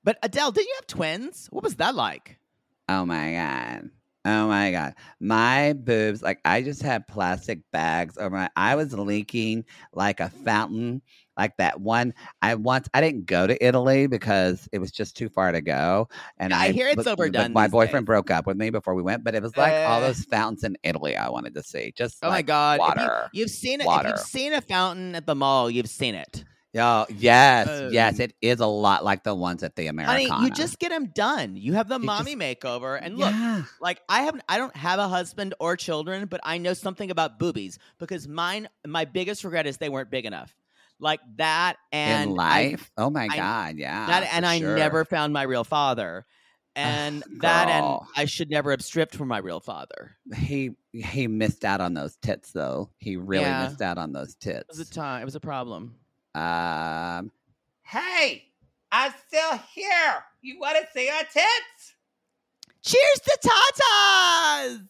But Adele, didn't you have twins? What was that like? Oh my God. Oh my God. My boobs, like I just had plastic bags over my, I was leaking like a fountain, like that one. I once, I didn't go to Italy because it was just too far to go. And I I, hear it's looked- overdone My these boyfriend days. broke up with me before we went, but it was like all Uh. those fountains in Italy I wanted to see. Just Oh my like God! water. If you, you've seen it. If Water. you've seen a fountain at the mall, you've seen it. Oh, yes. Um, yes. It is a lot like the ones at the Americana. Honey, you just get them done. You have the You mommy just- makeover, and look, Yeah. like I haven't, I don't have a husband or children, but I know something about boobies because mine, my biggest regret is they weren't big enough, like that, and in I- life. oh my I- God. Yeah. that, and for I sure. never found my real father, and Ugh, that, and girl. I should never have stripped for my real father. He he missed out on those tits though. He really Yeah. missed out on those It was a tits. time. It was a problem. Um Hey, I'm still here. You want to see our tits? Cheers to tatas.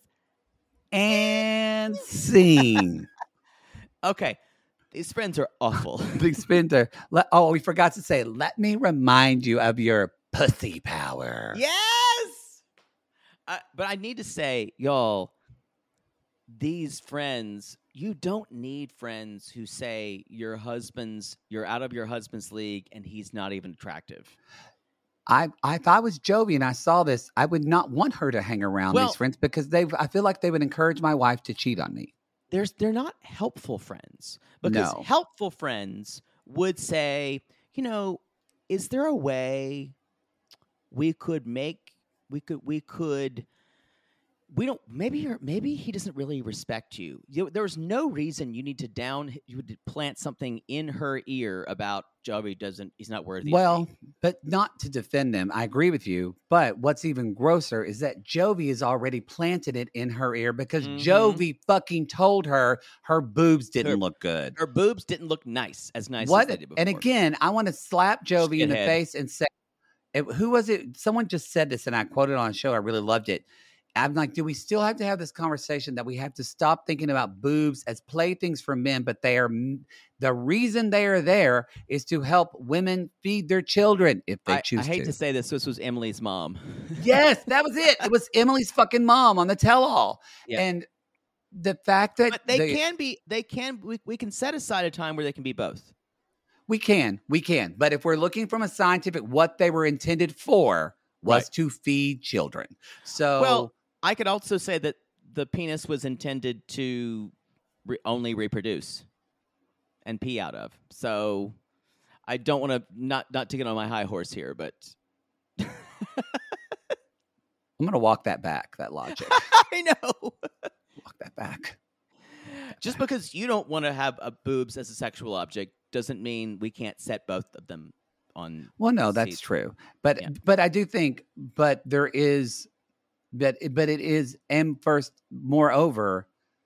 And scene. Okay, these friends are awful. Big Spender. Let, oh, we forgot to say, let me remind you of your pussy power. Yes. Uh, but I need to say, y'all, these friends, you don't need friends who say your husband's, you're out of your husband's league and he's not even attractive. I, I if I was Jovi and I saw this, I would not want her to hang around Well- these friends because they I feel like they would encourage my wife to cheat on me. There's, they're not helpful friends because No. helpful friends would say, you know, is there a way we could make, we could, we could, we don't, maybe you're, maybe he doesn't really respect you. you there's no reason you need to down, you would plant something in her ear about Jovi doesn't, he's not worthy. of Well, me. but not to defend them. I agree with you. But what's even grosser is that Jovi has already planted it in her ear because Mhm. Jovi fucking told her her boobs didn't Her- look good. Her boobs didn't look nice, as nice What? as they did before. And again, I want to slap Jovi in the Shithead. face and say, it- who was it? Someone just said this and I quoted it on a show. I really loved it. I'm like, do we still have to have this conversation that we have to stop thinking about boobs as playthings for men, but they are m- the reason they are there is to help women feed their children if they I, choose I hate to. to say this, this was Emily's mom. Yes, that was it. It was Emily's fucking mom on the tell-all. Yeah. And the fact that But they the- can be, they can, we, we can set aside a time where they can be both. we can, we can. But if we're looking from a scientific, what they were intended for was Right. to feed children. So Well, I could also say that the penis was intended to re- only reproduce and pee out of. So I don't want to not not to get on my high horse here, but I'm going to walk that back, that logic. I know. walk that back. Just because you don't want to have a boobs as a sexual object doesn't mean we can't set both of them on. Well, no, that's seats. true. But Yeah. but I do think, but there is, but but it is, and first, moreover,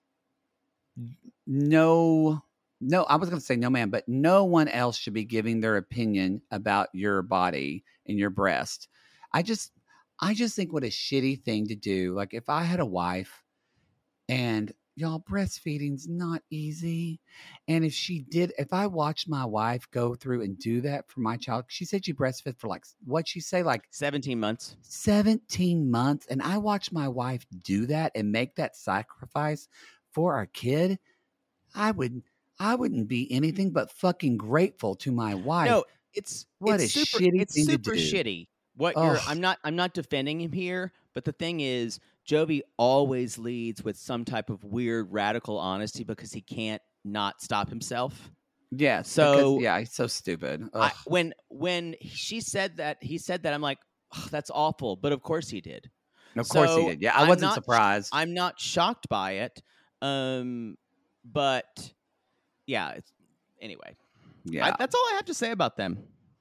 no, no, I was going to say no man, but no one else should be giving their opinion about your body and your breast. I just, I just think what a shitty thing to do. Like if I had a wife and y'all, breastfeeding's not easy. And if she did, if I watched my wife go through and do that for my child, she said she breastfed for like, what'd she say? Like seventeen months. seventeen months. And I watched my wife do that and make that sacrifice for our kid. I would, I wouldn't be anything but fucking grateful to my wife. No, it's What it's a super, shitty it's thing to super do. shitty. What you're, Ugh. I'm not I'm not defending him here, but the thing is, Jovi always leads with some type of weird radical honesty because he can't not stop himself. Yeah. So- because, yeah, he's so stupid. I, Ugh. when when she said that, he said that, I'm like, "Ugh, that's awful. But of course he did. of course so he did. Yeah. I I'm wasn't not- surprised. I'm not shocked by it. Um, but yeah. It's, anyway, yeah. I, that's all I have to say about them.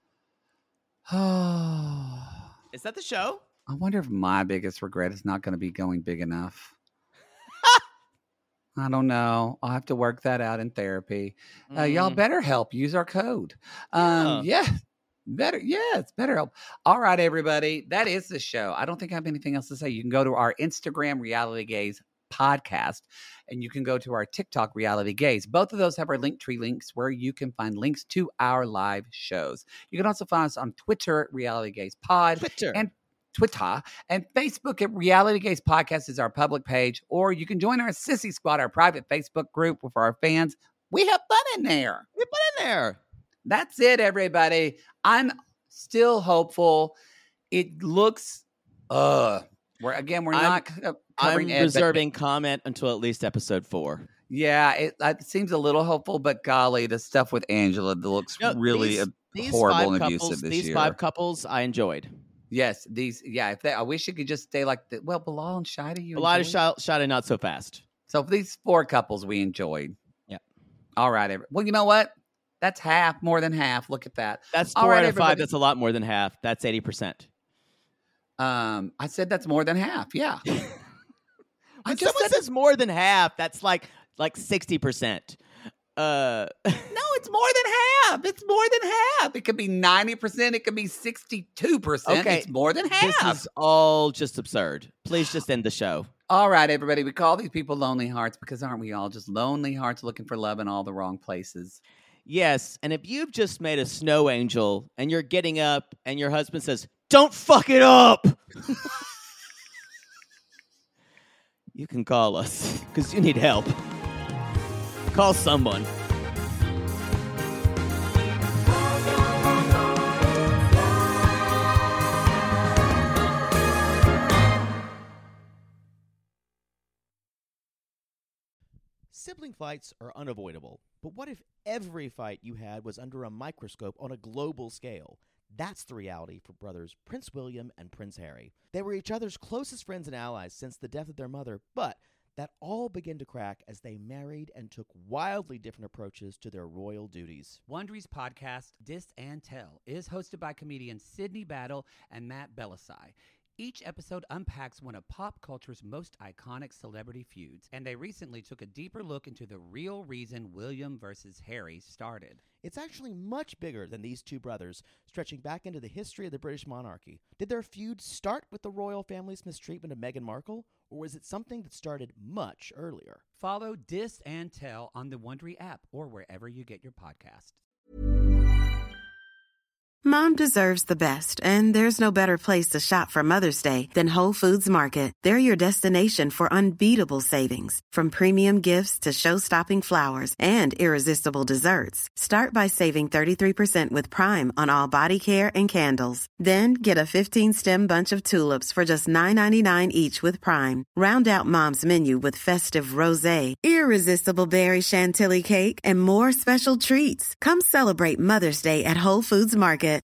Oh. Is that the show? I wonder if my biggest regret is not going to be going big enough. I don't know. I'll have to work that out in therapy. Uh, y'all Mm. better help. Use our code. Um, yeah. Better. Yes. Better help. All right, everybody. That is the show. I don't think I have anything else to say. You can go to our Instagram, Reality Gaze Podcast. And you can go to our TikTok, Reality Gaze. Both of those have our Linktree links where you can find links to our live shows. You can also find us on Twitter, Reality Gaze Pod. Twitter. And Twitter. And Facebook at Reality Gaze Podcast is our public page. Or you can join our Sissy Squad, our private Facebook group for our fans. We have fun in there. We put in there. That's it, everybody. I'm still hopeful. It looks, uh, we're again, we're I'm, not uh, covering I'm Ed, reserving comment until at least episode four. Yeah, it, it seems a little hopeful, but golly, the stuff with Angela looks No, really these, uh, these horrible five and couples, abusive this these year. five couples I enjoyed. Yes, these. Yeah, if they, I wish it could just stay like the. Well, Bilal and Shida, you A lot of enjoyed? shot, shot not so fast. So for these four couples, we enjoyed. Yeah. All right. Every, well, you know what? That's half, more than half. Look at that. That's All four right, out of five. everybody. That's a lot more than half. That's eighty percent. Um, I said that's more than half. Yeah. I When just someone said says more than half, that's like like sixty percent. Uh, no, it's more than half. It's more than half. It could be ninety percent. It could be sixty-two percent. Okay, It's more than half. this is all just absurd. Please just end the show. All right, everybody. We call these people lonely hearts because aren't we all just lonely hearts looking for love in all the wrong places? Yes, and if you've just made a snow angel and you're getting up and your husband says, "Don't fuck it up," you can call us because you need help. Call someone. Sibling fights are unavoidable, but what if every fight you had was under a microscope on a global scale? That's the reality for brothers Prince William and Prince Harry. They were each other's closest friends and allies since the death of their mother, but that all began to crack as they married and took wildly different approaches to their royal duties. Wondery's podcast, Dis and Tell, is hosted by comedians Sydney Battle and Matt Belisai. Each episode unpacks one of pop culture's most iconic celebrity feuds, and they recently took a deeper look into the real reason William versus Harry started. It's actually much bigger than these two brothers, stretching back into the history of the British monarchy. Did their feud start with the royal family's mistreatment of Meghan Markle, or was it something that started much earlier? Follow Dis and Tell on the Wondery app or wherever you get your podcasts. Mom deserves the best, and there's no better place to shop for Mother's Day than Whole Foods Market. They're your destination for unbeatable savings, from premium gifts to show-stopping flowers and irresistible desserts. Start by saving thirty-three percent with Prime on all body care and candles. Then get a fifteen-stem bunch of tulips for just nine ninety-nine each with Prime. Round out Mom's menu with festive rosé, irresistible berry chantilly cake, and more special treats. Come celebrate Mother's Day at Whole Foods Market.